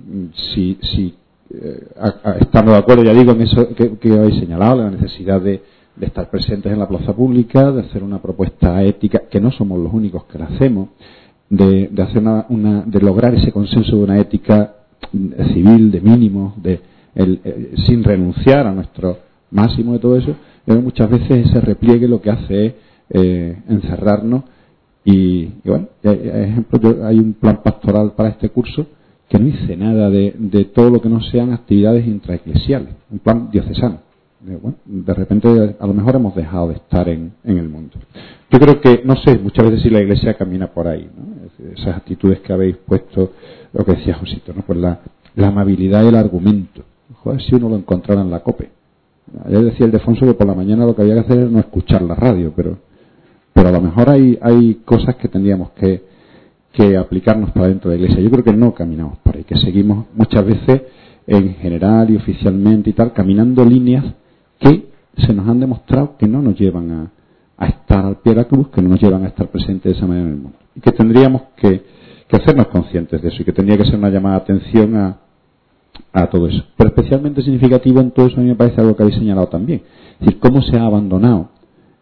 si estando de acuerdo, ya digo, en eso que habéis señalado, la necesidad de estar presentes en la plaza pública, de hacer una propuesta ética, que no somos los únicos que la hacemos, de hacer de lograr ese consenso de una ética civil, de mínimos, sin renunciar a nuestro máximo de todo eso. Muchas veces ese repliegue lo que hace es encerrarnos y bueno, ejemplo, hay un plan pastoral para este curso que no dice nada de todo lo que no sean actividades intraeclesiales, un plan diocesano. Bueno, de repente a lo mejor hemos dejado de estar en el mundo. Yo creo que, no sé, muchas veces si la Iglesia camina por ahí, ¿no? Esas actitudes que habéis puesto, lo que decía Josito, ¿no? Pues la amabilidad y el argumento. Joder, si uno lo encontrara en la COPE. Ayer decía Ildefonso que por la mañana lo que había que hacer es no escuchar la radio, pero a lo mejor hay cosas que tendríamos que aplicarnos para dentro de la Iglesia. Yo creo que no caminamos por ahí, que seguimos muchas veces en general y oficialmente y tal, caminando líneas que se nos han demostrado que no nos llevan a estar al pie de la cruz, que no nos llevan a estar presentes de esa manera en el mundo. Y que tendríamos que hacernos conscientes de eso y que tendría que ser una llamada de atención a todo eso. Pero especialmente significativo en todo eso a mí me parece algo que habéis señalado también. Es decir, cómo se ha abandonado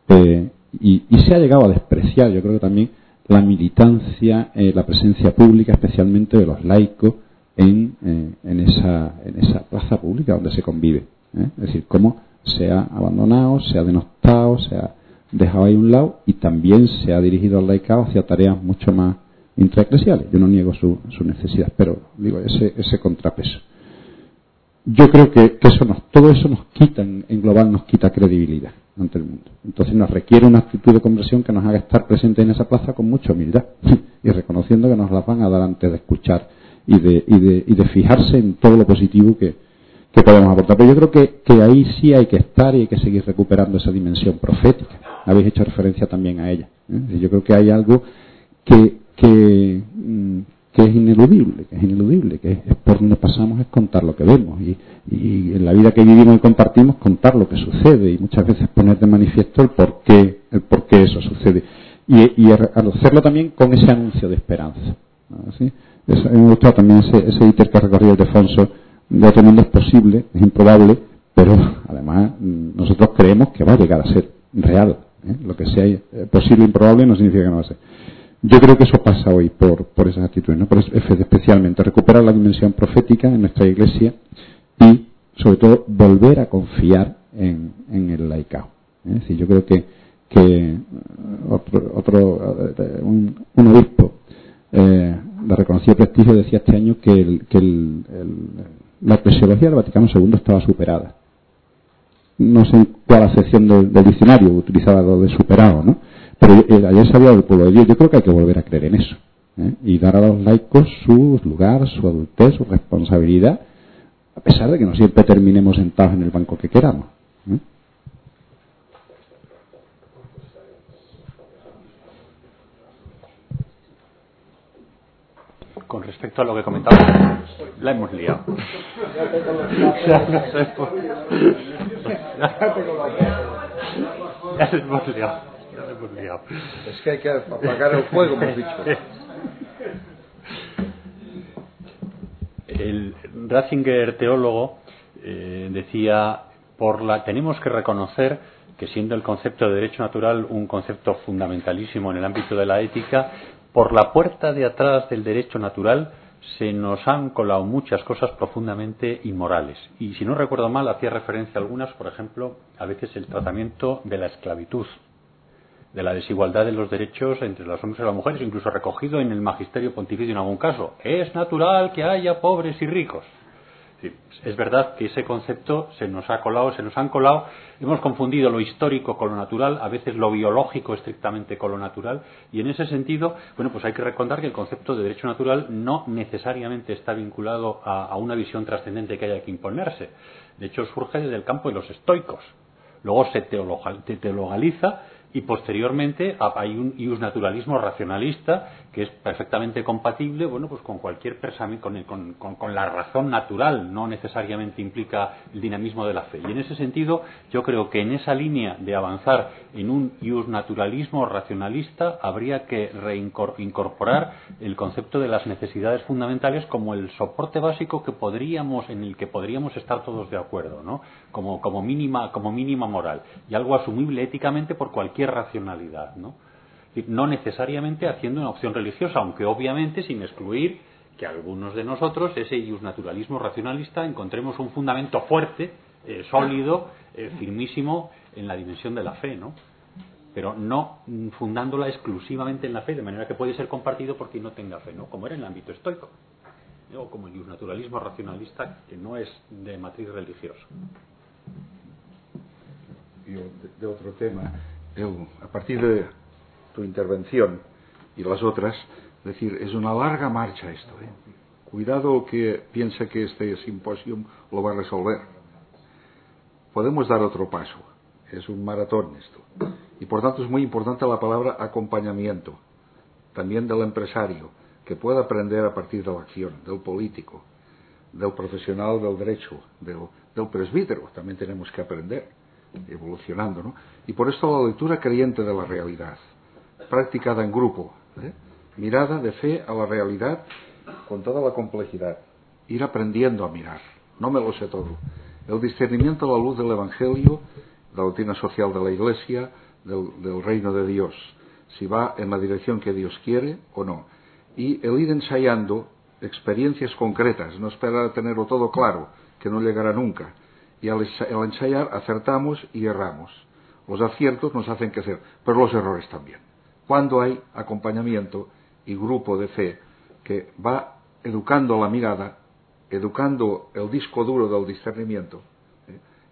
y se ha llegado a despreciar, yo creo que también, la militancia, la presencia pública, especialmente de los laicos en esa plaza pública donde se convive. Es decir, cómo se ha abandonado, se ha denostado, se ha dejado ahí a un lado y también se ha dirigido al laicado hacia tareas mucho más intraeclesiales. Yo no niego su necesidad, pero digo, ese contrapeso. Yo creo que todo eso nos quita, en global nos quita credibilidad. ante el mundo. Entonces nos requiere una actitud de conversión que nos haga estar presentes en esa plaza con mucha humildad y reconociendo que nos las van a dar antes de escuchar y de fijarse en todo lo positivo que podemos aportar. Pero yo creo que ahí sí hay que estar y hay que seguir recuperando esa dimensión profética. Habéis hecho referencia también a ella. Yo creo que hay algo que es ineludible, que es por donde pasamos, es contar lo que vemos y en la vida que vivimos y compartimos contar lo que sucede y muchas veces poner de manifiesto el por qué eso sucede y hacerlo también con ese anuncio de esperanza, ¿sí? A mí me gusta también ese íter que ha recorrido Ildefonso de otro mundo. Es posible, es improbable, pero además nosotros creemos que va a llegar a ser real, lo que sea posible e improbable no significa que no va a ser. Yo creo que eso pasa hoy por esas actitudes, ¿no? Pero especialmente recuperar la dimensión profética en nuestra Iglesia y, sobre todo, volver a confiar en el laicado. Es decir, yo creo que un obispo de reconocido prestigio decía este año que la eclesiología del Vaticano II estaba superada. No sé en cuál acepción del diccionario utilizaba lo de superado, ¿no? Pero ayer se hablaba del pueblo de Dios. Yo creo que hay que volver a creer en eso, y dar a los laicos su lugar, su adultez, su responsabilidad, a pesar de que no siempre terminemos sentados en el banco que queramos. Con respecto a lo que comentaba, la hemos liado. Ya la hemos liado. Es que hay que apagar el fuego, hemos dicho. El Ratzinger, teólogo, decía, tenemos que reconocer que, siendo el concepto de derecho natural un concepto fundamentalísimo en el ámbito de la ética, por la puerta de atrás del derecho natural se nos han colado muchas cosas profundamente inmorales. Y si no recuerdo mal, hacía referencia a algunas, por ejemplo, a veces el tratamiento de la esclavitud, de la desigualdad de los derechos entre los hombres y las mujeres, incluso recogido en el magisterio pontificio en algún caso. Es natural que haya pobres y ricos. Sí, es verdad que ese concepto se nos han colado, hemos confundido lo histórico con lo natural, a veces lo biológico estrictamente con lo natural, y en ese sentido, bueno, pues hay que recordar que el concepto de derecho natural no necesariamente está vinculado a una visión trascendente que haya que imponerse. De hecho, surge desde el campo de los estoicos. Luego se teologaliza y posteriormente hay un iusnaturalismo racionalista que es perfectamente compatible, bueno, pues con cualquier pensamiento, con la razón natural, no necesariamente implica el dinamismo de la fe. Y en ese sentido, yo creo que en esa línea de avanzar en un iusnaturalismo racionalista habría que incorporar el concepto de las necesidades fundamentales como el soporte básico en el que podríamos estar todos de acuerdo, ¿no? Como mínima moral, y algo asumible éticamente por cualquier racionalidad, ¿no? No necesariamente haciendo una opción religiosa, aunque obviamente sin excluir que algunos de nosotros, ese iusnaturalismo racionalista, encontremos un fundamento fuerte, sólido, firmísimo en la dimensión de la fe, ¿no? Pero no fundándola exclusivamente en la fe, de manera que puede ser compartido por quien no tenga fe, ¿no? Como era en el ámbito estoico, o como el iusnaturalismo racionalista, que no es de matriz religiosa. Yo, de otro tema, a partir de tu intervención y las otras, es decir, es una larga marcha esto, Cuidado que piense que este simposio lo va a resolver. Podemos dar otro paso, es un maratón esto, y por tanto es muy importante la palabra acompañamiento, también del empresario, que pueda aprender a partir de la acción, del político, del profesional del derecho, del presbítero, también tenemos que aprender, evolucionando, ¿no? Y por esto la lectura creyente de la realidad, practicada en grupo, mirada de fe a la realidad con toda la complejidad, ir aprendiendo a mirar, no me lo sé todo, el discernimiento a la luz del Evangelio, la doctrina social de la Iglesia, del reino de Dios, si va en la dirección que Dios quiere o no, y el ir ensayando experiencias concretas, no esperar a tenerlo todo claro, que no llegará nunca, y al ensayar acertamos y erramos. Los aciertos nos hacen crecer, pero los errores también. Cuando hay acompañamiento y grupo de fe que va educando la mirada, educando el disco duro del discernimiento,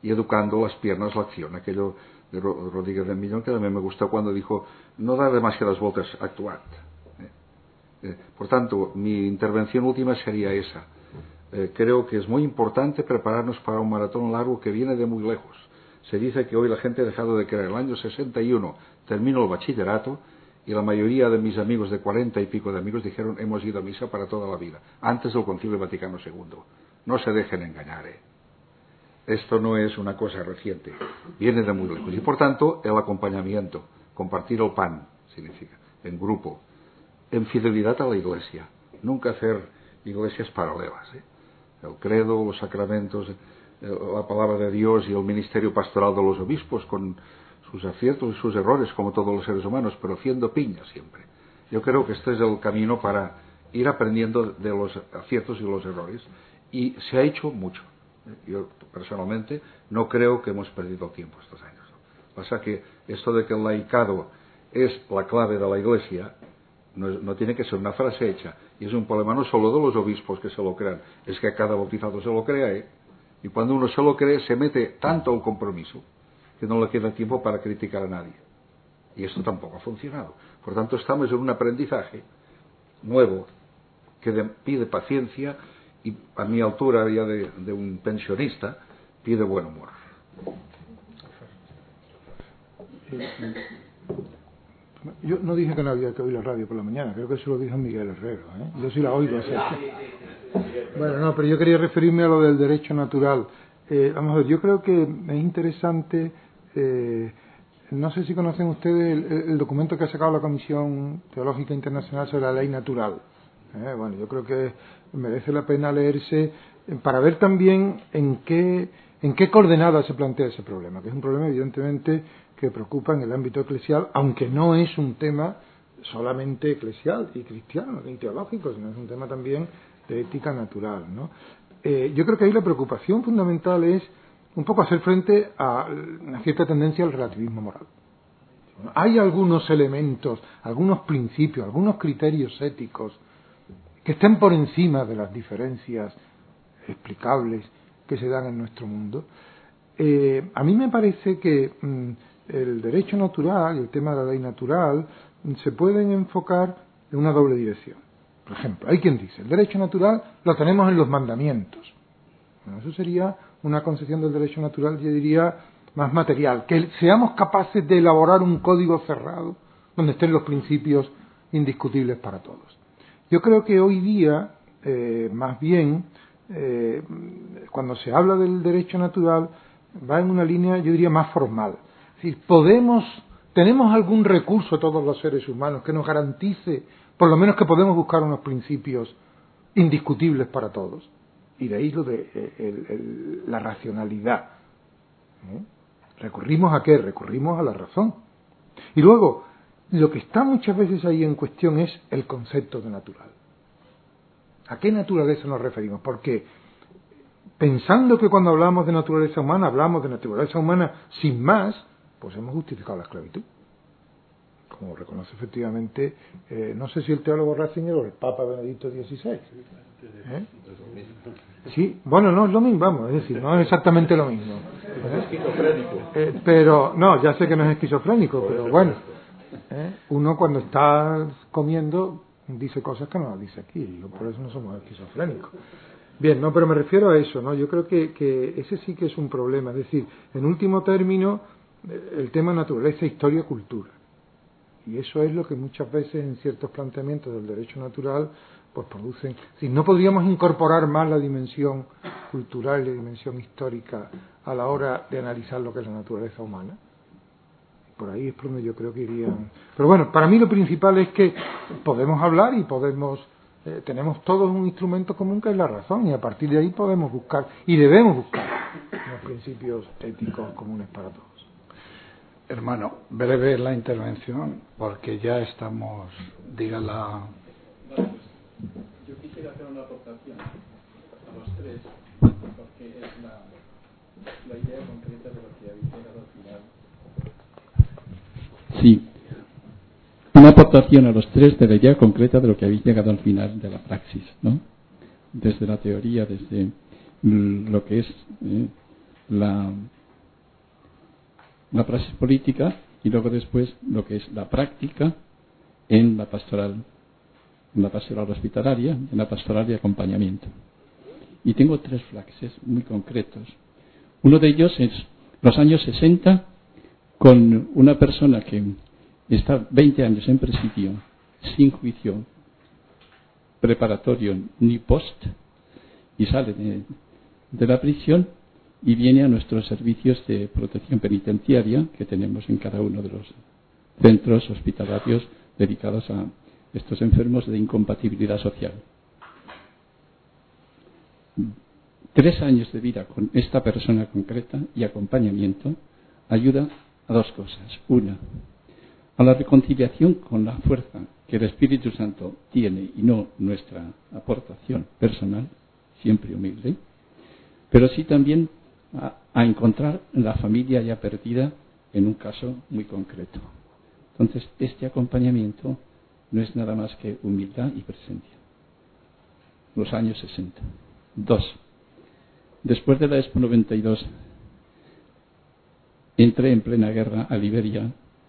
y educando las piernas la acción. Aquello de Rodríguez de Millón que también me gustó cuando dijo no dar demasiadas vueltas, actuad. Por tanto, mi intervención última sería esa. Creo que es muy importante prepararnos para un maratón largo que viene de muy lejos. Se dice que hoy la gente ha dejado de creer. El año 61 termino el bachillerato y la mayoría de mis amigos, de 40 y pico de amigos, dijeron hemos ido a misa para toda la vida, antes del Concilio Vaticano II. No se dejen engañar, Esto no es una cosa reciente, viene de muy lejos. Y por tanto, el acompañamiento, compartir el pan, significa, en grupo, en fidelidad a la Iglesia, nunca hacer iglesias paralelas. El credo, los sacramentos, la palabra de Dios y el ministerio pastoral de los obispos con sus aciertos y sus errores como todos los seres humanos, pero haciendo piña siempre. Yo creo que este es el camino para ir aprendiendo de los aciertos y los errores, y se ha hecho mucho. Yo personalmente no creo que hemos perdido tiempo estos años. Pasa que esto de que el laicado es la clave de la Iglesia no tiene que ser una frase hecha, y es un problema no solo de los obispos que se lo crean, es que cada bautizado se lo crea, y cuando uno se lo cree se mete tanto al compromiso que no le queda tiempo para criticar a nadie, y esto tampoco ha funcionado. Por tanto, estamos en un aprendizaje nuevo que pide paciencia y, a mi altura ya de un pensionista, pide buen humor. Yo no dije que no había que oír la radio por la mañana, creo que eso lo dijo Miguel Herrero, Yo sí la oigo. Bueno, no, pero yo quería referirme a lo del derecho natural. Vamos a ver, yo creo que es interesante, no sé si conocen ustedes el documento que ha sacado la Comisión Teológica Internacional sobre la ley natural. Bueno, yo creo que merece la pena leerse para ver también en qué coordenada se plantea ese problema, que es un problema evidentemente que preocupa en el ámbito eclesial, aunque no es un tema solamente eclesial y cristiano y teológico, sino es un tema también de ética natural, ¿no? Yo creo que ahí la preocupación fundamental es un poco hacer frente a una cierta tendencia al relativismo moral. Hay algunos elementos, algunos principios, algunos criterios éticos que estén por encima de las diferencias explicables que se dan en nuestro mundo. A mí me parece que el derecho natural y el tema de la ley natural se pueden enfocar en una doble dirección. Por ejemplo, hay quien dice, el derecho natural lo tenemos en los mandamientos. Bueno, eso sería una concepción del derecho natural, yo diría, más material, que seamos capaces de elaborar un código cerrado donde estén los principios indiscutibles para todos. Yo creo que hoy día, más bien, cuando se habla del derecho natural, va en una línea, yo diría, más formal. Es decir, tenemos algún recurso todos los seres humanos que nos garantice, por lo menos que podemos buscar unos principios indiscutibles para todos. Y de ahí lo de la racionalidad. ¿Recurrimos a qué? Recurrimos a la razón. Y luego, lo que está muchas veces ahí en cuestión es el concepto de natural. ¿A qué naturaleza nos referimos? Porque pensando que cuando hablamos de naturaleza humana, hablamos de naturaleza humana sin más, pues hemos justificado la esclavitud. Como reconoce efectivamente, no sé si el teólogo Ratzinger o el Papa Benedicto XVI. Sí, bueno, no es lo mismo, vamos, es decir, no es exactamente lo mismo. Pero, no, ya sé que no es esquizofrénico, pero bueno, uno cuando está comiendo dice cosas que no las dice aquí, y por eso no somos esquizofrénicos. Bien, no, pero me refiero a eso, ¿no? Yo creo que ese sí que es un problema, es decir, en último término, el tema naturaleza, historia, cultura. Y eso es lo que muchas veces en ciertos planteamientos del derecho natural pues producen. Si no podríamos incorporar más la dimensión cultural y la dimensión histórica a la hora de analizar lo que es la naturaleza humana. Por ahí es por donde yo creo que irían. Pero bueno, para mí lo principal es que podemos hablar y tenemos todos un instrumento común que es la razón, y a partir de ahí podemos buscar y debemos buscar unos principios éticos comunes para todos. Hermano, breve la intervención, porque ya estamos, dígala. Yo quisiera hacer una aportación a los tres, porque es la idea concreta de lo que habéis llegado al final. Sí, una aportación a los tres de la idea concreta de lo que habéis llegado al final de la praxis, ¿no? Desde la teoría, desde lo que es la praxis política y luego después lo que es la práctica en la pastoral hospitalaria, en la pastoral de acompañamiento. Y tengo 3 flaxes muy concretos. Uno de ellos es los años 60, con una persona que está 20 años en presidio, sin juicio preparatorio ni post, y sale de la prisión y viene a nuestros servicios de protección penitenciaria que tenemos en cada uno de los centros hospitalarios dedicados a estos enfermos de incompatibilidad social. 3 años de vida con esta persona concreta y acompañamiento ayuda a 2 cosas. Una, a la reconciliación con la fuerza que el Espíritu Santo tiene y no nuestra aportación personal, siempre humilde, pero sí también a encontrar la familia ya perdida en un caso muy concreto. Entonces, este acompañamiento no es nada más que humildad y presencia. Los años 60. 2. Después de la Expo 92, entré en plena guerra a Liberia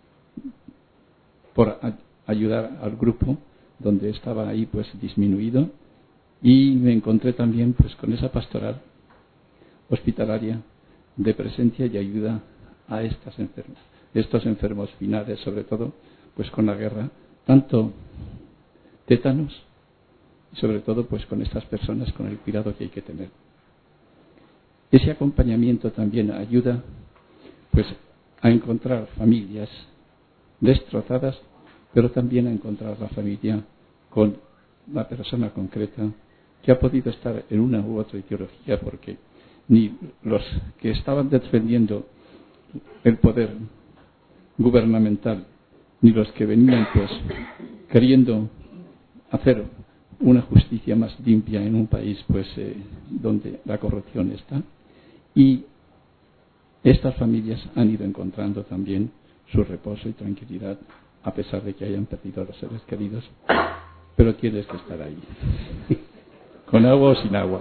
por ayudar al grupo donde estaba ahí pues disminuido, y me encontré también pues con esa pastoral hospitalaria de presencia y ayuda a estos enfermos finales, sobre todo pues con la guerra, tanto tétanos y sobre todo pues con estas personas, con el cuidado que hay que tener. Ese acompañamiento también ayuda pues a encontrar familias destrozadas, pero también a encontrar la familia con la persona concreta que ha podido estar en una u otra ideología, porque ni los que estaban defendiendo el poder gubernamental, ni los que venían pues queriendo hacer una justicia más limpia en un país pues donde la corrupción está, y estas familias han ido encontrando también su reposo y tranquilidad a pesar de que hayan perdido a los seres queridos, pero tienes que estar ahí con agua o sin agua.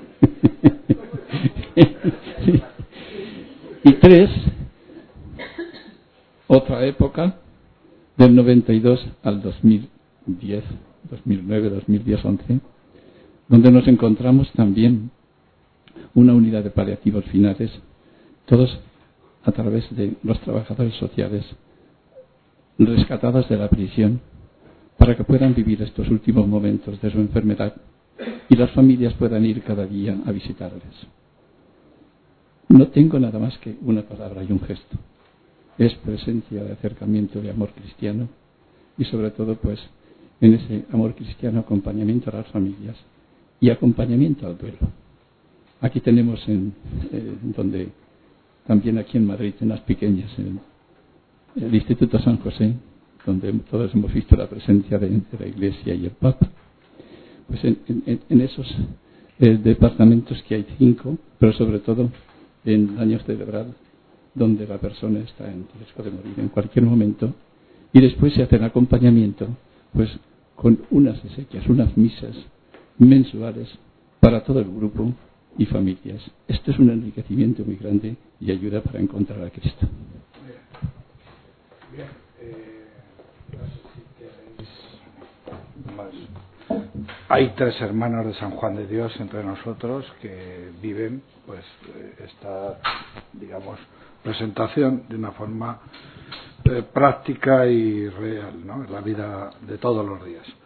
Y 3, otra época del 92 al 2010, 2009, 2010, 11, donde nos encontramos también una unidad de paliativos finales, todos a través de los trabajadores sociales rescatados de la prisión para que puedan vivir estos últimos momentos de su enfermedad y las familias puedan ir cada día a visitarles. No tengo nada más que una palabra y un gesto. Es presencia de acercamiento de amor cristiano y sobre todo pues en ese amor cristiano acompañamiento a las familias y acompañamiento al duelo. Aquí tenemos donde también aquí en Madrid, en las pequeñas, en el Instituto San José, donde todos hemos visto la presencia de la Iglesia y el Papa, pues en esos departamentos que hay 5, pero sobre todo en años cerebral, donde la persona está en riesgo de morir en cualquier momento, y después se hace el acompañamiento pues con unas exequias, unas misas mensuales para todo el grupo y familias. Esto es un enriquecimiento muy grande y ayuda para encontrar a Cristo. Bien, no sé si queréis más. Hay 3 hermanos de San Juan de Dios entre nosotros que viven pues esta, digamos, presentación de una forma práctica y real, ¿no? En la vida de todos los días.